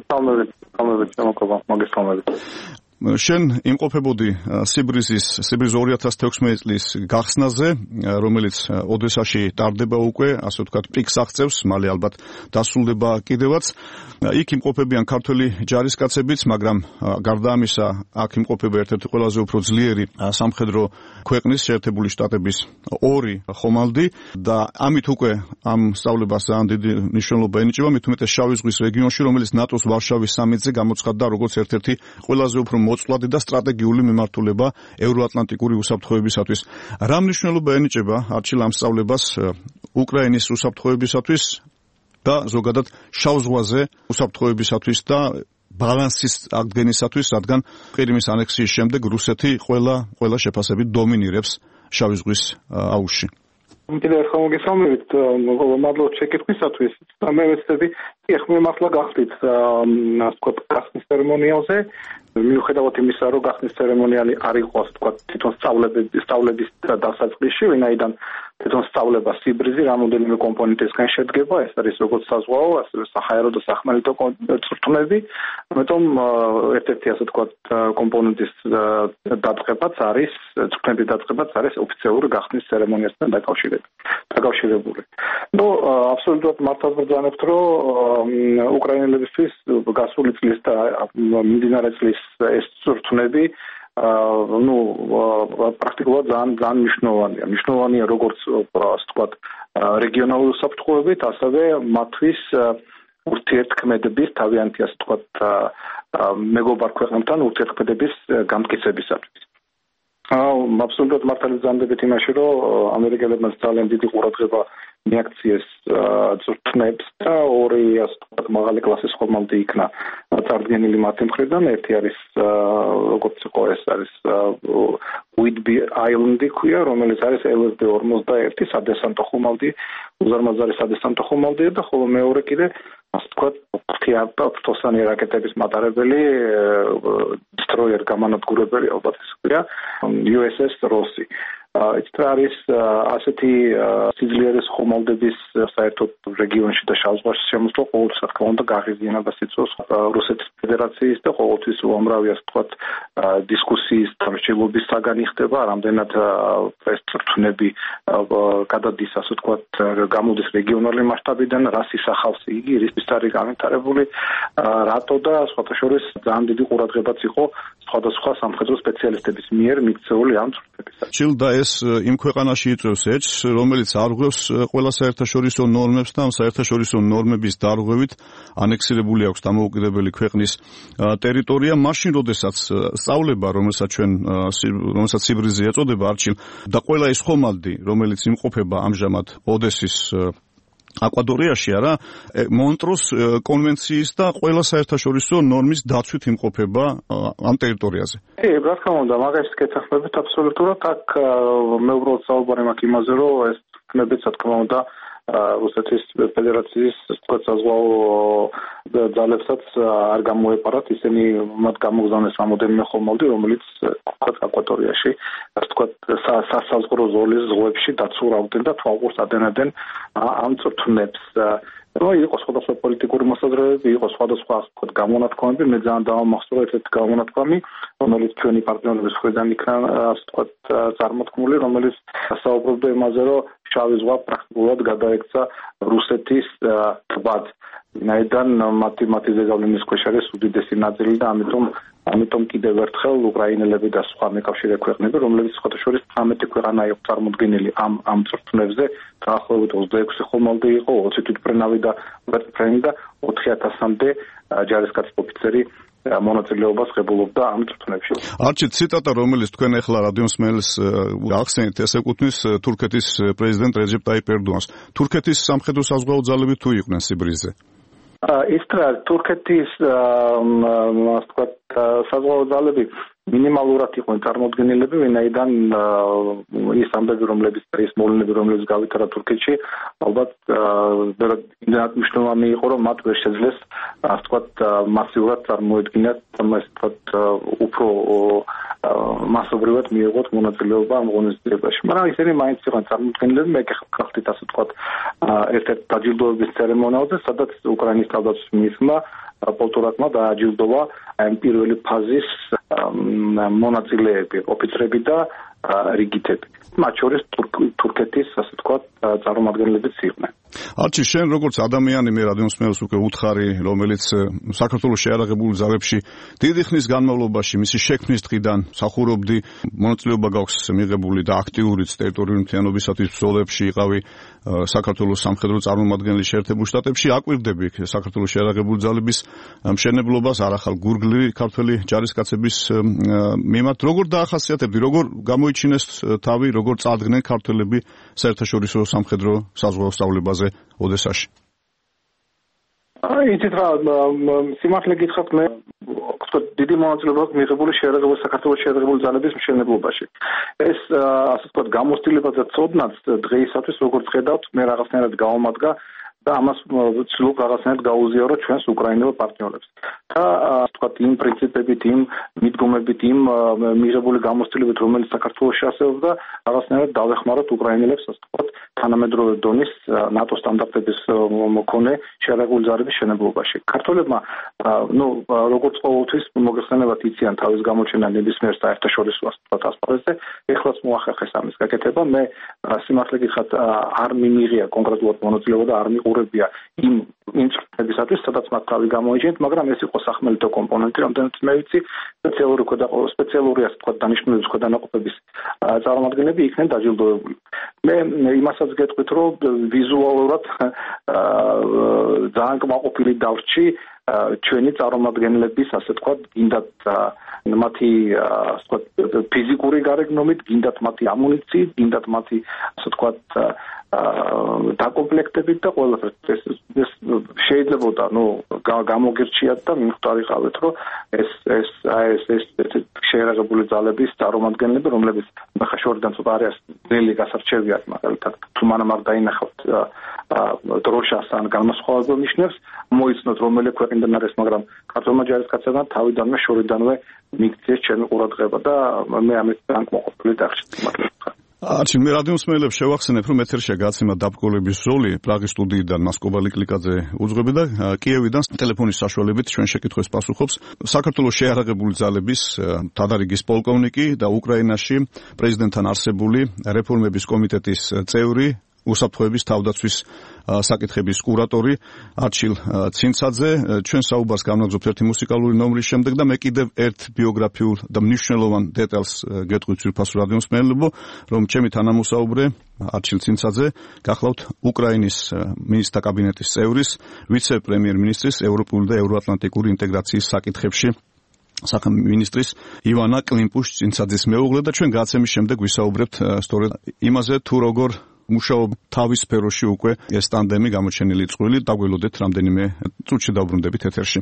S5: მოგესალმებით. შენ იმყოფებოდი სიბრიზის 2016 წლის გახსნაზე, რომელიც ოდესაში ტარდება უკვე, ასე ვთქვათ, პიკს აღწევს, მალე ალბათ დასრულდება კიდევაც. იქ იმყოფებიან ქართველი ჯარისკაცებიც, მაგრამ გარდა ამისა, აქ იმყოფება ერთ-ერთი ყველაზე უფრო ძლიერი სამხედრო ქვეყნის შეერთებული შტატების 2 ხომალდი და ამით უკვე ამ სწავლებას ძალიან დიდი მნიშვნელობა ენიჭება, მით უმეტეს შავი ზღვის რეგიონში, რომელიც ნატოს ვარშავის სამიტზე გამოცხადდა როგორც ერთ-ერთი ყველაზე უფრო მოწყვლადი და სტრატეგიული მიმართულება ევროატლანტიკური უსაფრთხოებისათვის. რა მნიშვნელობა ენიჭება არჩილ ამ სწავლებას უკრაინის უსაფრთხოებისათვის და ზოგადად შავ ზღვაზე უსაფრთხოებისათვის და ბალანსის აღდგენისათვის, რადგან ყირიმის ანექსიის შემდეგ რუსეთი ყველა შეფასებით დომინირებს შავი ზღვის აუზში.
S11: კიდევ ერთხელ მოგესალმებით, მადლობა შეკითხვისათვის. მე ვეცდები, ეხლა მართლა გახდით, ასე ვთქვათ, გახსნის ცერემონიალზე. მიუხედავად იმისა, რომ გახსნის ცერემონიალი არ იყო, ასე ვთქვათ, თვითონ სწავლების დასაწყისში, ვინაიდან თვითონ სწავლება სიბრიზი რამოდენიმე კომპონენტისგან შედგება, ეს არის როგორც საზღვაო, ასევე საჰაერო და სახმელეთო წვრთნები, ამიტომ ერთ-ერთი, ასე ვთქვათ, კომპონენტის დაწყებაც არის, წვრთნების დაწყებაც არის ოფიციალური გახსნის ცერემონიასთან დაკავშირებული. აბსოლუტურად მართლაც ბრძანებთ, რომ უკრაინელებისთვის გასული წლის და მიმდინარე წლის ეს წვრთნები პრაქტიკულად ძალიან მნიშვნელოვანია. მნიშვნელოვანია როგორც ასე ვთქვათ რეგიონალური უსაფრთხოებით, ასევე მათთვის ურთიერთქმედების თავიანთი ასე ვთქვათ მეგობარ ქვეყნებთან ურთიერთქმედების გამტკიცებისათვის. აბსოლუტურად მართალი ზამთრობით იმაში, რომ ამერიკელებმა ძალიან დიდი ყურადღება მიაქციეს წვრთნებს და ორი ასე ვთქვათ მაღალი კლასის ხომალდი იქნა წარდგენილი მათი მხრიდან. ერთი არის როგორც იყო ეს არის Whidbey Island-ი ქვია, რომელიც არის LSD-41 სადესანტო ხომალდი, უზარმაზარი სადესანტო ხომალდი და ხოლო მეორე კიდე ასე ვთქვათ ფრთოსანი რაკეტების მატარებელი destroyer გამანადგურებელი ალბათ ეს ქვია USS Rossi. ეს არის ასეთი სიძლიერეს ხომალდების საერთოდ რეგიონში და შავ ზღვაში შემოსვლა ყოველთვის რა თქმა უნდა გაღიზიანებას იწვევს რუსეთის ფედერაციის და ყოველთვის უამრავი ასე ვთქვათ დისკუსიის დამსჯელობის საგანი ხდება, რამდენად ეს წვრთნები გადადის ასე ვთქვათ გამოდის რეგიონალური მასშტაბიდან, რას ისახავს იგი, რისთვის არის განვითარებული, რატო და სხვათა შორის ძალიან დიდი ყურადღებაც იყო სხვადასხვა სამხედრო სპეციალისტების მიერ მიქცეული ამ წვრთნებისათვის.
S5: ეს იმ ქვეყანაში იწვევს ეჭს, რომელიც არ ღვევს ყველა საერთაშორისო ნორმებს და ამ საერთაშორისო ნორმების დარღვევით ანექსირებული აქვს დამოუკიდებელი ქვეყნის ტერიტორია, მაშინ როდესაც სწავლება, რომელსაც სიბრიზე ეწოდება არჩილ და ყველა ის ხომალდი, რომელიც იმყოფება ამჟამად ოდესის აკვადორიაში არა, მონტროს კონვენციის და ყველა საერთაშორისო ნორმის დაცვით იმყოფება ამ ტერიტორიაზე.
S11: რა თქმა უნდა, მაგას გეთახმებით აბსოლუტურად. აქ მე უბრალოდ საუბარი მაქვს იმაზე, რომ ეს თქმებით, რა თქმა უნდა, რუსეთის ფედერაციის საზღვაო ძალებსაც არ გამოეპარათ, ისინი მათ გამოგზავნეს რამოდენიმე ხომალდი, რომელიც აკვატორიაში, ასე ვთქვათ, სასაზღვრო ზოლის ზღვებში დაცურავდნენ და თვალყურს ადენებდნენ ამ წვრთნებს. იყო სხვადასხვა პოლიტიკური მოსაზრებები, იყო სხვადასხვა ასე ვთქვათ გამონათქვამები, მე ძალიან დავამახსოვრე ერთ-ერთი გამონათქვამი, რომელიც ჩვენი პარტნიორების მხრიდან იქნა ასე ვთქვათ წარმოთქმული, რომელიც საუბრობდა იმაზე, რომ შავი ზღვა პრაქტიკულად გადაექცა რუსეთის ტბად. ვინაიდან მათი ზეგავლენის ქვეშ არის უდიდესი ნაწილი და ამიტომ კიდევ ერთხელ უკრაინელები და სხვა მეკავშირე ქვეყნები, რომლებიც სხვათა შორის 19 ქვეყანა იყო წარმოდგენილი ამ წვრთნებზე, დაახლოებით 26 ხომალდი იყო, 20 თვითმფრინავი და ვერტმფრენი და 4000-მდე ჯარისკაცი ოფიცერი მონაწილეობას ღებულობდა ამ წვრთნებში.
S5: არჩი ციტატა, რომელიც თქვენ ახლა რადიოს მელს ახსენეთ, ეს ეკუთვნის თურქეთის პრეზიდენტ რეჯეპ ტაიპ ერდოანს. თურქეთის სამხედრო საზღვაო ძალები თუ იყვნენ სიბრიზე?
S11: თურქეთის ასე ვთქვათ საზღვაო ძალები მინიმალურად იყვნენ წარმოდგენილები, ვინაიდან ის ამბები, რომლებიც ის მოვლენები, რომლებიც გავითარა თურქეთში, ალბათ იმდენად მნიშვნელოვანი იყო, რომ მათ ვერ შეძლეს ასე ვთქვათ მასიურად წარმოედგინათ, ასე ვთქვათ უფრო მასობრივად მიიღოთ მონაწილეობა ამ ღონისძიებაში. მაგრამ ისინი მაინც იყვნენ წარმოდგენილები, მე გახდით ასე ვთქვათ ერთ-ერთ დაჯილდოების ცერემონიალზე, სადაც უკრაინის თავდაცვის მინისტრმა პოლტურაკმა დააჯილდოვა ამ პირველი ფაზის მონაწილეები, ოფიცრები და რიგითები. მათ შორის თურქეთის ასე ვთქვათ წარმომადგენლებიც იყვნენ.
S5: არჩი, შენ როგორც ადამიანი მე რადიოს მელს უკვე უთხარი, რომელიც საქართველოს შეიარაღებული ძალებში დიდი ხნის განმავლობაში მისი შექმნის დღიდან მსახურობდი, მონაწილეობა გაქვს მიღებული და აქტიურიც ტერიტორიული მთლიანობისათვის ბრძოლებში იყავი საქართველოს სამხედრო წარმომადგენელი შეერთებულ შტატებში, აკვირდები საქართველოს შეიარაღებული ძალების მშენებლობას, არახალ გურგლი ქართველი ჯარისკაცების მიმართ. როგორ დაახასიათებდი, როგორ გამოიჩინეს თავი, როგორ წარდგნენ ქართველები საერთაშორისო სამხედრო საზღვაო სწავლებაზე ოდესაში?
S11: იცით რა, სიმართლე გითხრათ, მე დიდი მონაწილეობა აქვს მიღებული საქართველოს შეიარაღებული ძალების მშენებლობაში. ეს ასე ვთქვათ გამოცდილება და ცოდნაც დღეისათვის როგორც ხედავთ, მე რაღაცნაირად გავამადგა და ამას ვცდილობ რაღაცნაირად გაუზიარო ჩვენს უკრაინელ პარტნიორებს. და ასე ვთქვათ იმ პრინციპებით, იმ მიდგომებით, იმ მიღებული გამოცდილებით, რომელიც საქართველოში არსებობდა, რაღაცნაირად დავეხმაროთ უკრაინელებს, ასე ვთქვათ, თანამედროვე დონის ნატო სტანდარტების მქონე შეიარაღებული ძალების მშენებლობაში. ქართველებმა, როგორც ყოველთვის მოგეხსენებათ, იციან თავის გამოჩენა ნებისმიერ საერთაშორისო ასპარეზზე, ეხლაც მოახერხეს ამის გაკეთება. მე სიმართლე გითხრათ, არ მიმიღია კონკრეტულად მონაწილეობა და არ მიყურებია იმ წვრთნებისათვის, სადაც მათ თავი გამოიჩინეთ, მაგრამ ეს იყო სახმელეთო კომპონენტი, რამდენიც მე ვიცი სპეციალური ასე ვთქვათ დანიშნულების ქვედანაყოფების წარმომადგენლები იქნენ დაჯილდოებული. მე იმასაც გეტყვით, რომ ვიზუალურად ძალიან კმაყოფილი დავრჩი ჩვენი წარმომადგენლების, ასე ვთქვათ, გინდათ მათი ასე ვთქვათ ფიზიკური გარეგნობით, გინდათ მათი ამუნიციით, გინდათ მათი ასე ვთქვათ დაკომპლექტებით და ყველაფერით ეს შეიძლებოდა გამოგირჩიათ და მიხვდარიყავით, რომ ეს შეერაღებული ძალების წარმომადგენლები, რომლებიც ხაშორიდან ცოტა არის ძნელი გასარჩევიათ, მაგალითად თუ მანამ არ დაინახავთ დროშას ან განმასხვავებელ ნიშნებს, მოიცნოთ რომელი ქვეყნიდან არის, მაგრამ ქართულმა ჯარისკაცებმა თავიდანვე შორიდანვე მიქცეს ჩემი ყურადღება და მე ამით ძალიან კმაყოფილი დარჩი.
S5: არჩილ, მე რადიომსმენელებს შევახსენებ, რომ ეთერშია გაცემა დაბკოლების ზოლი პრაღის სტუდიიდან მასკობა ლიკლიკაძე უძღვები და კიევიდან ტელეფონის საშუალებით ჩვენ შეკითხვებს პასუხობს საქართველოს შეიარაღებული ძალების თადარიგის პოლკოვნიკი და უკრაინაში პრეზიდენტთან არსებული რეფორმების კომიტეტის წევრი უსაფრთხოების თავდაცვის საკითხების კურატორი არჩილ ცინცაძე. ჩვენ საუბარს განვაგრძობთ ერთი მუსიკალური ნომრის შემდეგ და მე კიდევ ერთ ბიოგრაფიულ და მნიშვნელოვან დეტალს გეტყვით ძვირფასო რადიომსმენელებო, რომ ჩემი თანამოსაუბრე არჩილ ცინცაძე გახლავთ უკრაინის მინისტრთა კაბინეტის წევრის, ვიცე-პრემიერ-მინისტრის ევროპული და ევროატლანტიკური ინტეგრაციის საკითხებში სამინისტრის ივანა კლიმპუშ-ცინცაძის მეუღლე და ჩვენ გაცემის შემდეგ ვისაუბრებთ სწორედ იმაზე, თუ როგორ მუშაობ თავის სფეროში უკვე ეს ტანდემი გამოჩენილი წყვილი. დაგველოდეთ რამდენიმე წუთში დავბრუნდებით ეთერში.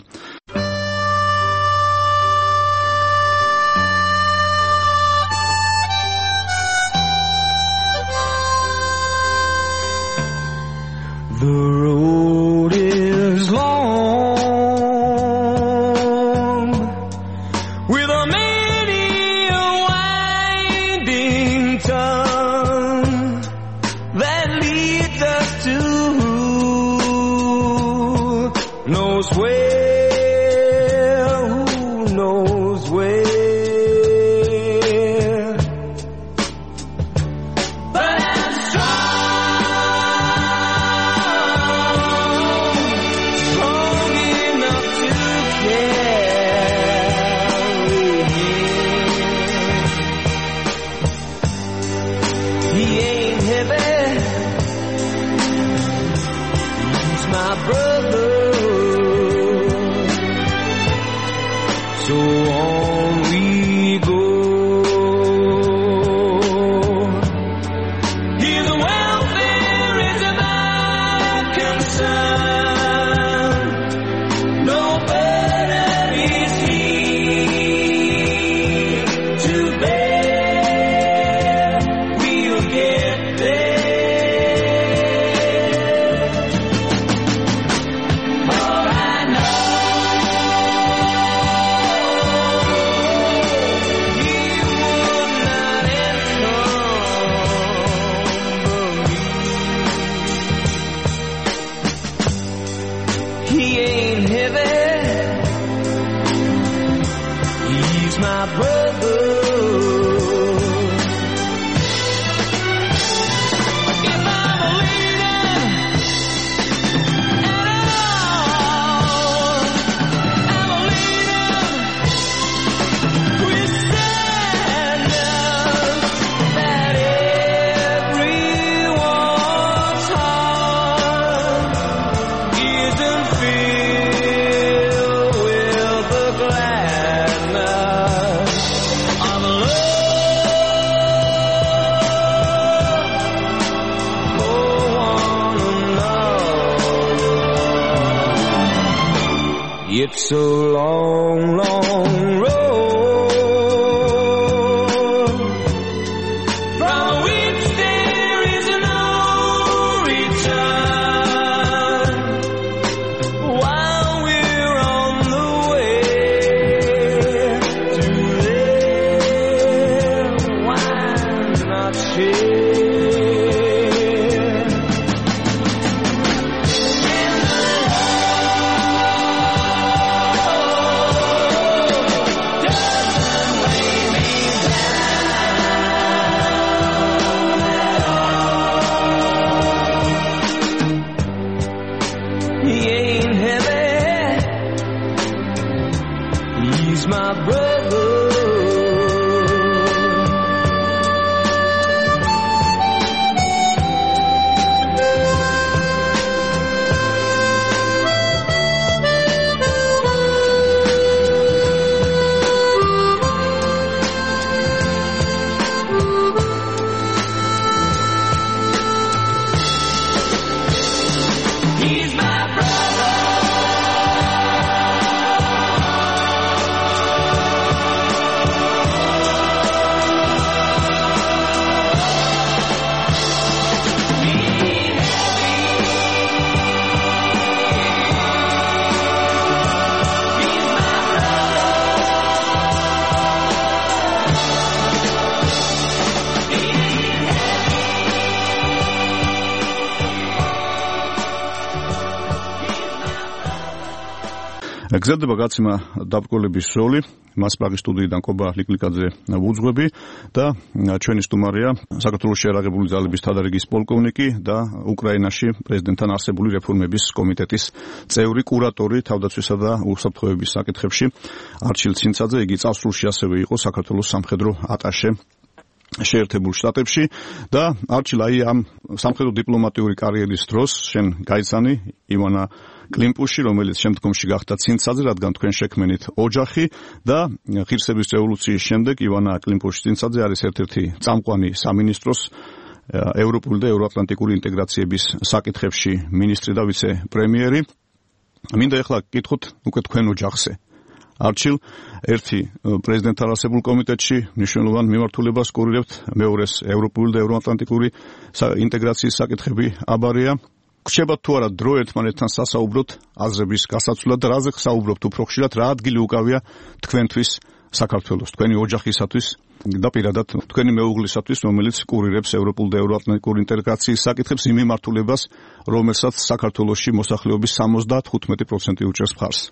S9: The road is long with a many winding tongue that leads us to who knows where, who knows where. But I'm strong enough to carry him. He ain't heavy. He's my brother, so on we go. His welfare is my concern. No burden is he to bear. We'll get there. For I know he would not encumber me. He ain't heavy. He's my brother. If I'm a leader at all, I'm a leader with sadness that everyone's heart isn't filled with the gladness of love for one another. It's a long, long road from which there is no return. While we're on the way to there, why not share? In the He's my brother.
S5: გზადდება გაცემა დაბრკოლების როლი, მას პრაღის სტუდიიდან კობა ლიკლიკაძე უძღვები და ჩვენი სტუმარია საქართველოს შეიარაღებული ძალების თადარიგის პოლკოვნიკი და უკრაინაში პრეზიდენტთან არსებული რეფორმების კომიტეტის წევრი, კურატორი თავდაცვისა და უსაფრთხოების საკითხებში არჩილ ცინცაძე. იგი წარსულში ასევე იყო საქართველოს სამხედრო ატაშე შეერთებულ შტატებში და არჩილ აი ამ სამხედრო დიპლომატიური კარიერის დროს შენ გაიცანი ივანა კლიმპუში, რომელიც შემდგომში გახდა ცინცაძე, რადგან თქვენ შექმნით ოჯახი და ღირსების რევოლუციის შემდეგ ივანა კლიმპუში-ცინცაძე არის ერთ-ერთი წამყვანი სამინისტროს ევროპული და ევროატლანტიკური ინტეგრაციების საკითხებში მინისტრი და ვიცე-პრემიერი. მინდა ახლა გკითხოთ უკვე თქვენ ოჯახზე. არჩილ ერთი პრეზიდენტთან არსებულ კომიტეტში მნიშვნელოვან მიმართულებას კურირებთ, მეორეს ევროპული და ევროატლანტიკური ინტეგრაციის საკითხები აბარია. გრჩებათ თუ არა დრო ერთმანეთთან სასაუბროთ აზრების გასაცვლად და რაზე საუბრობთ უფრო ხშირად, რა ადგილი უკავია თქვენთვის საქართველოს, თქვენი ოჯახისათვის და პირადად თქვენი მეუღლისათვის, რომელიც კურირებს ევროპულ და ევროატლანტიკური ინტეგრაციის საკითხებს იმ მიმართულებას, რომელსაც საქართველოში მოსახლეობის 75% უჭერს მხარს.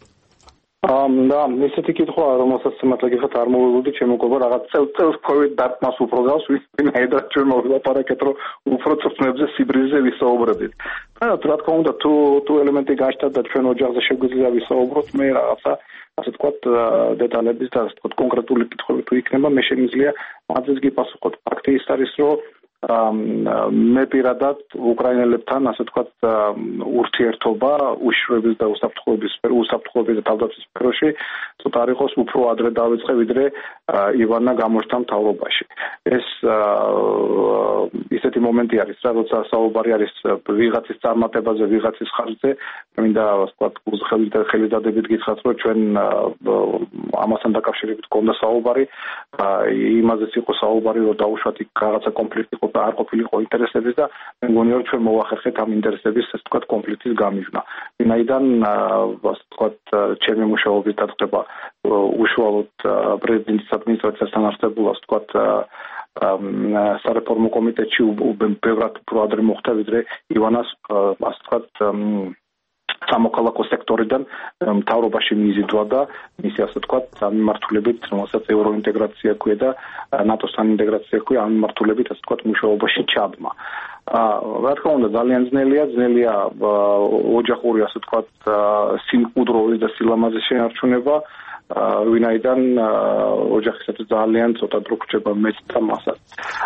S11: და ესეთი კითხვა, რომელსაც მართლა არ მოვიგულდი, ჩემო მეგობრო, რაღაც წელს ქვევით დარტყმას უფრო გავს, ვინაიდან ჩვენ მოვილაპარაკეთ, რომ უფრო წვნებზე სიბრიზე ვისაუბრებით. რა თქმა უნდა, თუ ელემენტი გაჩნდა და ჩვენ ოჯახზე შეგვიძლია ვისაუბროთ, მე რაღაცა ასე ვთქვათ, დეტალების და ასე ვთქვათ, კონკრეტული კითხვები თუ იქნება, მე შემიძლია მათზეც გიპასუხოთ. ფაქტი ის არის, რომ მე პირადად უკრაინელებთან ასე ვთქვათ ურთიერთობა უშიშროების და უსაფრთხოების და თავდაცვის სფეროში ცოტა არ იყოს უფრო ადრე დავიწყე ვიდრე ივანა გამოჩნდა მთავრობაში. ეს ისეთი მომენტი არის, როცა საუბარი არის ვიღაცის წარმატებაზე, ვიღაცის ხარჯზე, მინდა ასე ვთქვათ ხელისდადებით გითხრათ, რომ ჩვენ ამასთან დაკავშირებით გქონდა საუბარი, იმაზეც იყო საუბარი, რომ დაუშვათ იქ რაღაცა კონფლიქტი არ ყოფილიყო ინტერესების და მე მგონია რომ ჩვენ მოვახერხეთ ამ ინტერესების ასე ვთქვათ კონფლიქტის გამიჯვნა. ვინაიდან ასე ვთქვათ ჩემი მუშაობის დაწყება უშუალოდ პრეზიდენტის ადმინისტრაციასთან არსებულ ასე ვთქვათ სარეფორმო კომიტეტში ბევრად უფრო ადრე მოხდა ვიდრე ივანას ასე ვთქვათ სამოქალაქო სექტორიდან მთავრობაში მიიზიდვა და მისი ასე ვთქვათ მიმართულებით, რომელსაც ევროინტეგრაცია ქვია და ნატოსთან ინტეგრაცია ქვია, ამ მიმართულებით ასე ვთქვათ მუშაობაში ჩაბმა. რა თქმა უნდა, ძალიან ძნელია ოჯახური ასე ვთქვათ სიმკვდროვის და სილამაზის შენარჩუნება, ვინაიდან ოჯახისათვის ძალიან ცოტა დრო გრჩება მეც და მასაც.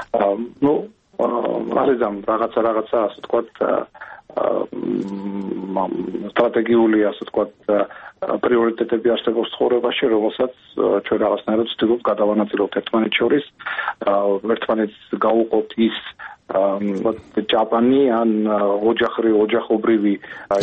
S11: არიზამ რაღაცა ასე ვთქვათ სტრატეგიული ასე ვთქვათ პრიორიტეტები არსებობს ცხოვრებაში, რომელსაც ჩვენ რაღაცნაირად ვცდილობთ გადავანაწილოთ ერთმანეთს შორის, ერთმანეთს გავუყოთ ის ჯაპანი ან ოჯახობრივი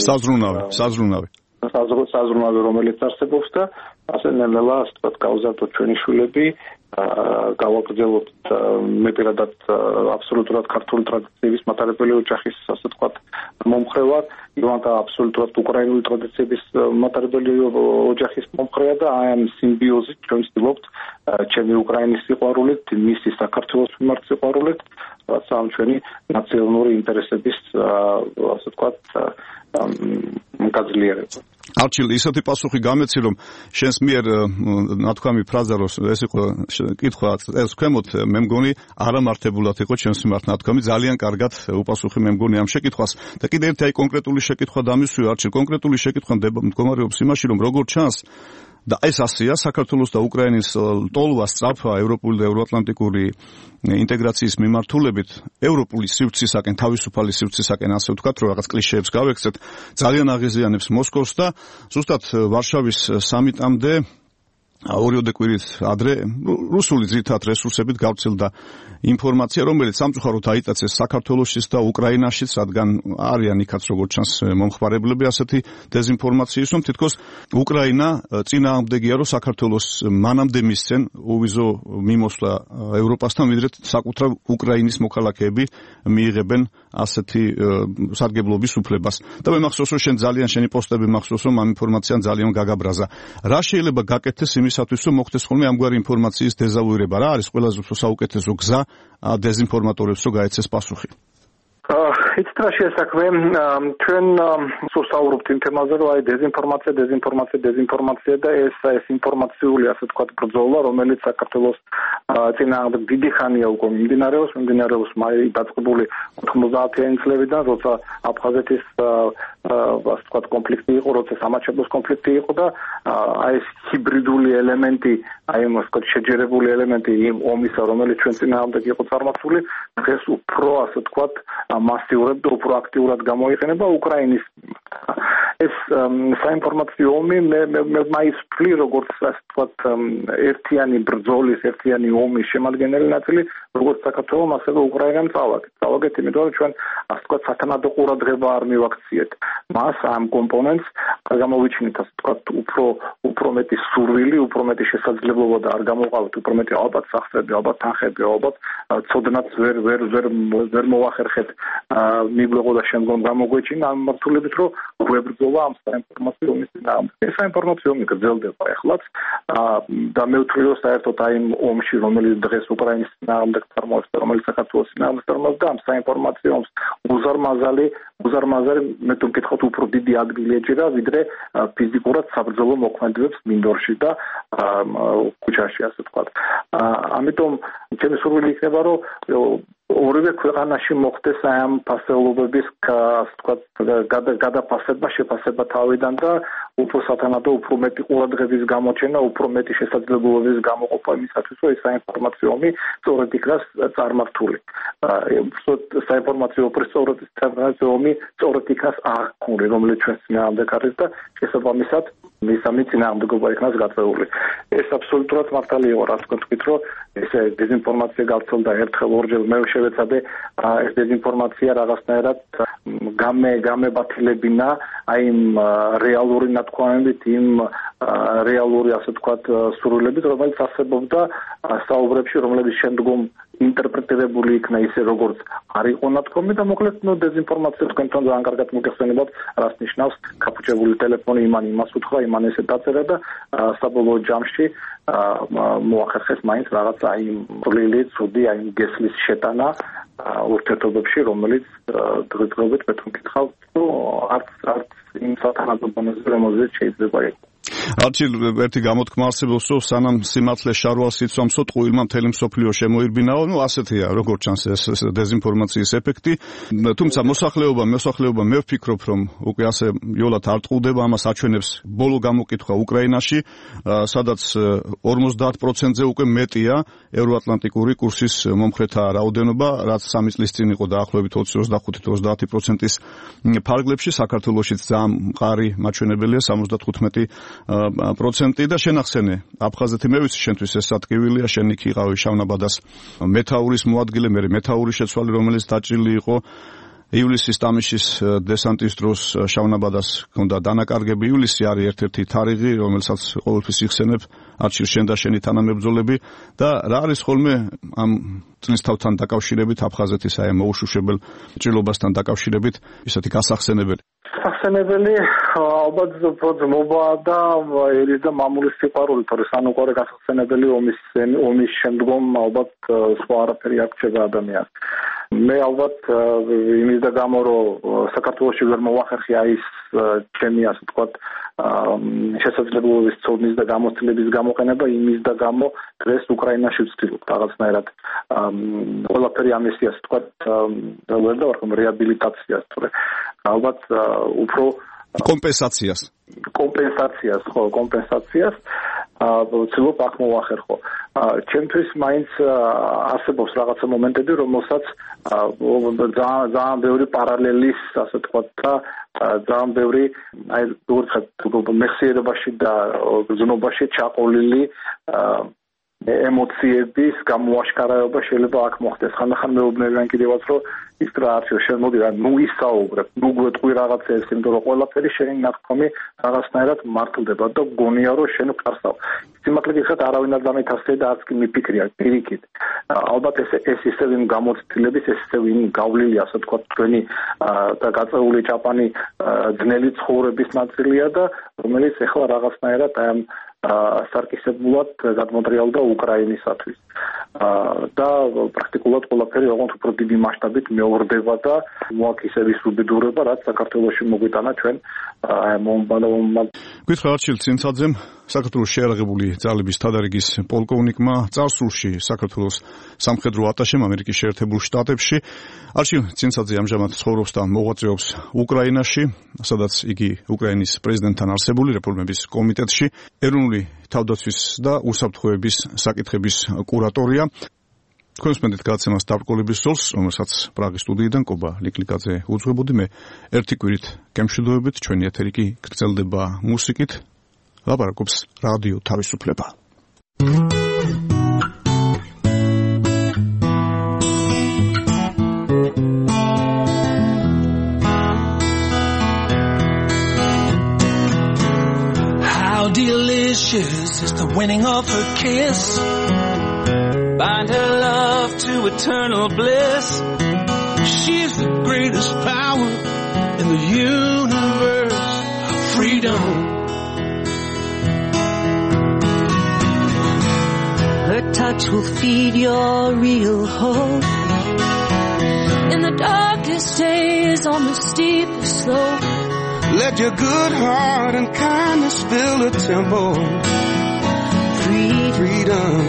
S11: საზრუნავი, რომელიც არსებობს და ასე ნელ-ნელა ასე ვთქვათ გავზარდოთ ჩვენი შვილები, გავაგრძელოთ მე პირადად აბსოლუტურად ქართული ტრადიციების მატარებელი ოჯახის ასე ვთქვათ მომხრევარ, ივანკა აბსოლუტურად უკრაინული ტრადიციების მატარებელი ოჯახის მომხრეა და აი ამ სიმბიოზით ჩვენ ვცდილობთ ჩემი უკრაინის სიყვარულით, მისი საქართველოს მიმართ სიყვარულით, რაც ამ ჩვენი ნაციონალური ინტერესების ასე ვთქვათ გაძლიერება.
S5: არჩილ, ისეთი პასუხი გამეცი, რომ შენს მიერ ნათქვამი ფრაზა, რომ ეს იყო კითხვა ეს ქვემოთ, მე მგონი არამართებულად იყო ჩემს მიმართ ნათქვამი, ძალიან კარგად უპასუხე მე მგონი ამ შეკითხვას. და კიდე ერთი აი კონკრეტული შეკითხვა დამისვი, არჩილ, კონკრეტული შეკითხვა მდგომარეობს იმაში, რომ როგორ ჩანს და ეს ასეა საქართველოს და უკრაინის ტოლვა სწრაფა ევროპული და ევროატლანტიკური ინტეგრაციის მიმართულებით ევროპული სივრცისაკენ, თავისუფალი სივრცისაკენ, ასე ვთქვათ, რომ რაღაც კლიშეებს გავექცეთ, ძალიან აღიზიანებს მოსკოვს და ზუსტად ვარშავის სამიტამდე ორიოდე კვირით ადრე რუსული ძირითად რესურსებით გავრცელდა ინფორმაცია, რომელიც სამწუხაროდ აიტაცეს საქართველოსშიც და უკრაინაშიც, რადგან არიან იქაც როგორც ჩანს მომხმარებლები ასეთი დეზინფორმაციის, რომ თითქოს უკრაინა წინააღმდეგია, რომ საქართველოს მანამდე მისცენ უვიზო მიმოსვლა ევროპასთან, ვიდრე საკუთრივ უკრაინის მოქალაქეები მიიღებენ ასეთი სარგებლობის უფლებას. და მე მახსოვს, რომ შენი პოსტები მახსოვს, რომ ამ ინფორმაციამ ძალიან გაგაბრაზა. რა შეიძლება გაკეთდეს იმისათვის, რომ მოხდეს ხოლმე ამგვარი ინფორმაციის დეზავუირება? რა არის ყველაზე უფრო საუკეთესო გზა დეზინფორმატორებს რომ გაეცეს პასუხი?
S11: იცით რა შეესაქმე, ჩვენ ვსაუბრობთ იმ თემაზე, რომ აი დეზინფორმაცია და ეს ინფორმაციული, ასე ვთქვათ, ბრძოლა, რომელიც საქართველოს წინააღმდეგ დიდი ხანია უკვე მიმდინარეობს დაწყებული 90-იანი წლებიდან, როცა აფხაზეთის ასე ვთქვათ კონფლიქტი იყო, როცა სამაჩაბლოს კონფლიქტი იყო და აი ეს ჰიბრიდული ელემენტი, აი ამ ვთქვათ შეჯერებული ელემენტი იმ ომისა, რომელიც ჩვენ წინააღმდეგ იყო წარმართული, დღეს უფრო ასე ვთქვათ მასიურად და უფრო აქტიურად გამოიყენება უკრაინის. ეს საინფორმაციო ომი მე მაინც ვფლი როგორც ასე ვთქვათ ერთიანი ბრძოლის, ერთიანი ომის შემადგენელი ნაწილი, როგორც საქართველოს, ასევე უკრაინამ წავაგეთ, იმიტომ რომ ჩვენ ასე ვთქვათ სათანადო ყურადღება არ მივაქციეთ. მას ამ კომპონენტს გამოვიჩინეთ ასე ვთქვათ უფრო მეტი სურვილი, უფრო მეტი შესაძლებლობა და არ გამოყავთ უფრო მეტი ალბათ სახსრები, ალბათ თანხები, ალბათ ცოდნაც ვერ მოახერხეთ მიგვეღო და შემდგომ გამოგვეჩინა ამ მართულებით, რომ გვებრძოლა ამ საინფორმაციო ომის წინააღმდეგ. ეს საინფორმაციო ომი გრძელდება ახლაც და მე ვთვლი, რომ საერთოდ აი იმ ომში, რომელიც დღეს უკრაინის წინააღმდეგ წარმოადგენს და რომელიც საქართველოს წინააღმდეგ წარმოადგენს, ამ საინფორმაციო ომს უზარმაზარი მე თუ მკითხოთ უფრო დიდი ადგილი ეჭირა, ვიდრე ფიზიკურად საბრძოლო მოქმედებებს მინდორში და ქუჩაში, ასე ვთქვათ. ამიტომ ჩემი სურვილი იქნება, რომ ორივე ქვეყანაში მოხდეს ამ ფასეულობების ასე ვთქვათ შეფასება თავიდან და უფრო სათანადო, უფრო მეტი ყურადღების გამოჩენა, უფრო მეტი შესაძლებლობების გამოყოფა იმისათვის, რომ ეს საინფორმაციო ომი სწორედ იქნას წარმართული. საინფორმაციო ომი სწორედ იქნას აღქმული, რომელიც ჩვენს წინააღმდეგ არის და შესაბამისად მისამი წინააღმდეგობა იქნას გაწეული. ეს აბსოლუტურად მართალი იყო, რაც თქვით, რომ ეს დეზინფორმაცია გავრცელდა ერთხელ, ორჯერ, მე შევეცადე ეს დეზინფორმაცია რაღაცნაირად გამებათილებინა აი იმ რეალური ნათქვამებით, იმ რეალური ასე ვთქვათ სურვილებით, რომელიც არსებობდა საუბრებში, რომლებიც შემდგომ ინტერპრეტირებული იქნა ისე, როგორც არ იყო ნათქვამი და მოკლედ დეზინფორმაცია თქვენთან ძალიან კარგად მოგეხსენებათ, რას ნიშნავს კაპუჩებული ტელეფონი, იმას უთხრა, იმან ესე დაწერა და საბოლოო ჯამში მოახერხეს მაინც რაღაცა აი მწვლელი, ცუდი, აი გესლის შეტანა ურთიერთობებში, რომელიც დღესდღეობით მე თუ მკითხავ, არც იმ სათანადო ბონუსზე, რომელზეც შეიძლება იყოს.
S5: არჩილ ერთი გამოთქმა არსებობს, რომ სანამ სიმართლე შარვალს იცვამსო, ტყუილმა მთელი მსოფლიო შემოირბინაო, ასეთია როგორც ჩანს ეს დეზინფორმაციის ეფექტი. თუმცა მოსახლეობა მე ვფიქრობ, რომ უკვე ასე იოლად არ ტყუდება, ამას აჩვენებს ბოლო გამოკითხვა უკრაინაში, სადაც 50%-ზე უკვე მეტია ევროატლანტიკური კურსის მომხრეთა რაოდენობა, რაც 3 წლის წინ იყო დაახლოებით 25-30%-ის ფარგლებში, საქართველოშიც ძალიან მყარი მაჩვენებელია 75% და შენახსენე აფხაზეთი მე ვიცი შენთვის ეს სატკივილია, შენ იქ იყავი შავნაბადას მეთაურის მოადგილე, მე მეთაურის შეცვალი, რომელიც დაჭრილი იყო ივლისის ტამიშის დესანტის დროს შავნაბადას ჰქონდა დანაკარგები. ივლისი არის ერთ-ერთი თარიღი, რომელსაც ყოველთვის იხსენებ, არჩილ შენ და შენი თანამებრძოლები და რა არის ხოლმე ამ წლისთავთან დაკავშირებით აფხაზეთის აი მოუშუშებელ ჭრილობასთან დაკავშირებით ისეთი გასახსენებელი.
S11: სახსენებელი ალბათ ძმობა და ერის და მამულის სიყვარული, თორე სანუყარე გასახსენებელი ომის შემდგომ ალბათ სხვა არაფერი არ რჩება ადამიანს. მე ალბათ იმის და გამო რომ საქართველოში ვერ მოახერხე აი ეს ჩემი ასე ვთქვათ შესაძლებლობის ცოდნის და გამოცდილების გამოყენება, იმის და გამო დღეს უკრაინაში ვცდილობ რაღაცნაირად ყველაფერი ამისი ასე ვთქვათ ვერ დავარქვა რეაბილიტაციას, თორე ალბათ უფრო
S5: კომპენსაციას ვცდილობ აქ მოვახერხო. ჩემთვის მაინც არსებობს რაღაცა მომენტები, რომელსაც ძალიან ბევრი პარალელის, ასე ვთქვათ, და ძალიან ბევრი მეხსიერებაში და გზნობაში ჩაყოლილი ემოციების გამოაშკარავება შეიძლება აქ მოხდეს. ხანდახან მეუბნებიან კიდევაც, რომ ის რა არის, შენ მოდი რა, ნუ ისაუბრებ, ნუ გვეტყვი რაღაცეებს, იმიტომ რომ ყველაფერი შენი ნათქვამი რაღაცნაირად მართლდება და გონია რომ შენ ვკარსავ. სიმართლე გითხრათ, არავინ არ დამეთავსე და არც კი მიფიქრია პირიქით. ალბათ ეს ისევ იმ გამოცდილების, ეს ისევ იმ გავლილი, ასე ვთქვათ, თქვენი და გაწეული ჭაპანი ძნელი ცხოვრების ნაწილია და რომელიც ეხლა რაღაცნაირად აი ამ სარკისებულად გადმოტრიალდა უკრაინისათვის. და პრაქტიკულად ყველაფერი ოღონდ უფრო დიდი მასშტაბით მეორდება და მოაქვს ისე ის უბედურება, რაც საქართველოში მოგვიტანა ჩვენ გითხრა არჩილ ცინცაძემ, საქართველოს შეიარაღებული ძალების თადარიგის პოლკოვნიკმა წარსულში საქართველოს სამხედრო ატაშემ ამერიკის შეერთებულ შტატებში. არჩილ ცინცაძე ამჟამად ცხოვრობს და მოღვაწეობს უკრაინაში, სადაც იგი უკრაინის პრეზიდენტთან არსებული რეფორმების კომიტეტში ეროვნული თავდაცვის და უსაფრთხოების საკითხების კურატორია. თქვენს მენდით გადაცემას დაბრკოლების სოლს, რომელსაც პრაღის სტუდიიდან კობა ლიკლიკაძე უძღვებოდი, მე ერთი კვირით გემშვიდობებით, ჩვენი ეთერი კი გრძელდება მუსიკით. ლაპარაკობს რადიო თავისუფლება.
S9: How delicious is the winning of her kiss. Bind her love to eternal bliss. She's the greatest power in the universe. Freedom.
S12: Her touch will feed your real hope. In the darkest days on the steepest slope.
S9: Let your good heart and kindness fill the temple. Freedom.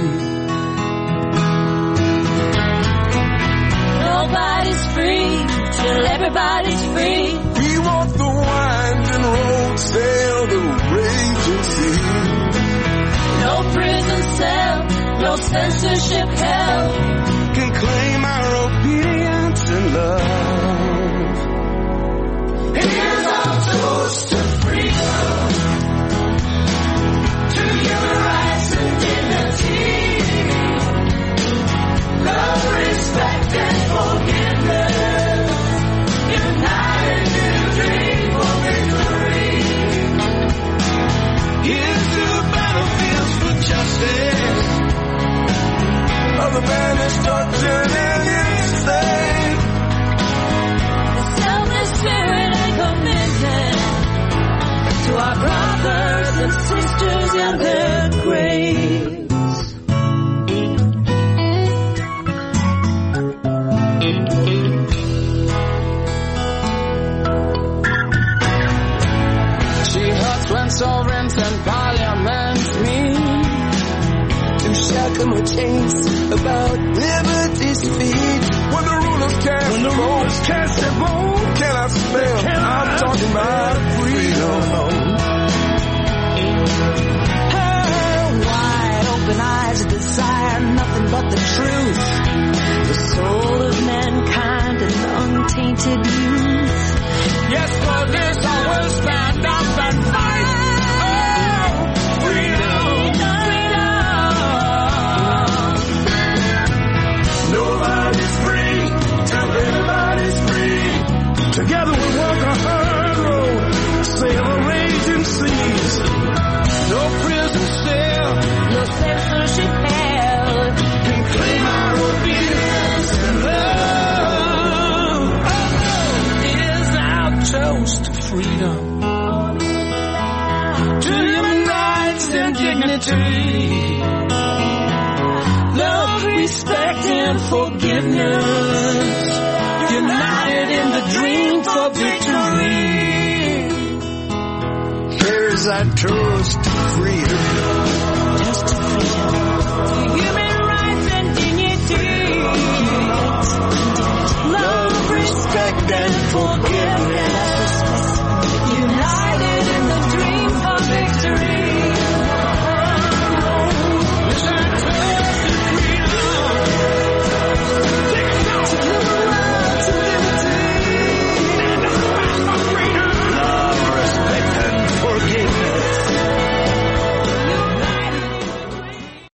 S12: Nobody's free till everybody's free.
S9: We walk the winding road, sail the raging sea.
S12: No prison cell, no censorship hell
S9: can claim our obedience and love. Here's our toast to freedom, to human rights and dignity. Love, respect, and forgiveness. United in a dream for victory. Here's to battlefields for justice. Of the banished, tortured, and insane.
S12: The selfless spirit and commitment to our brothers and sisters in their graves.
S9: When sovereigns and parliaments meet to shackle a chase about liberty's feet. When the rulers cast their vote, can I spell? I'm talking about freedom.
S12: Wide open eyes desire nothing but the truth, the soul of mankind and untainted youth.
S9: Yes, for this I will stand up and fight. Oh, freedom, freedom. Nobody's free till everybody's free. Together we walk a hard road, sail the raging seas. No prison cell,
S12: no censorship hell
S9: can claim our obedience and love. Toast to freedom, to human rights and dignity, love, respect, and forgiveness, united in the dream for victory. Here's our toast to freedom.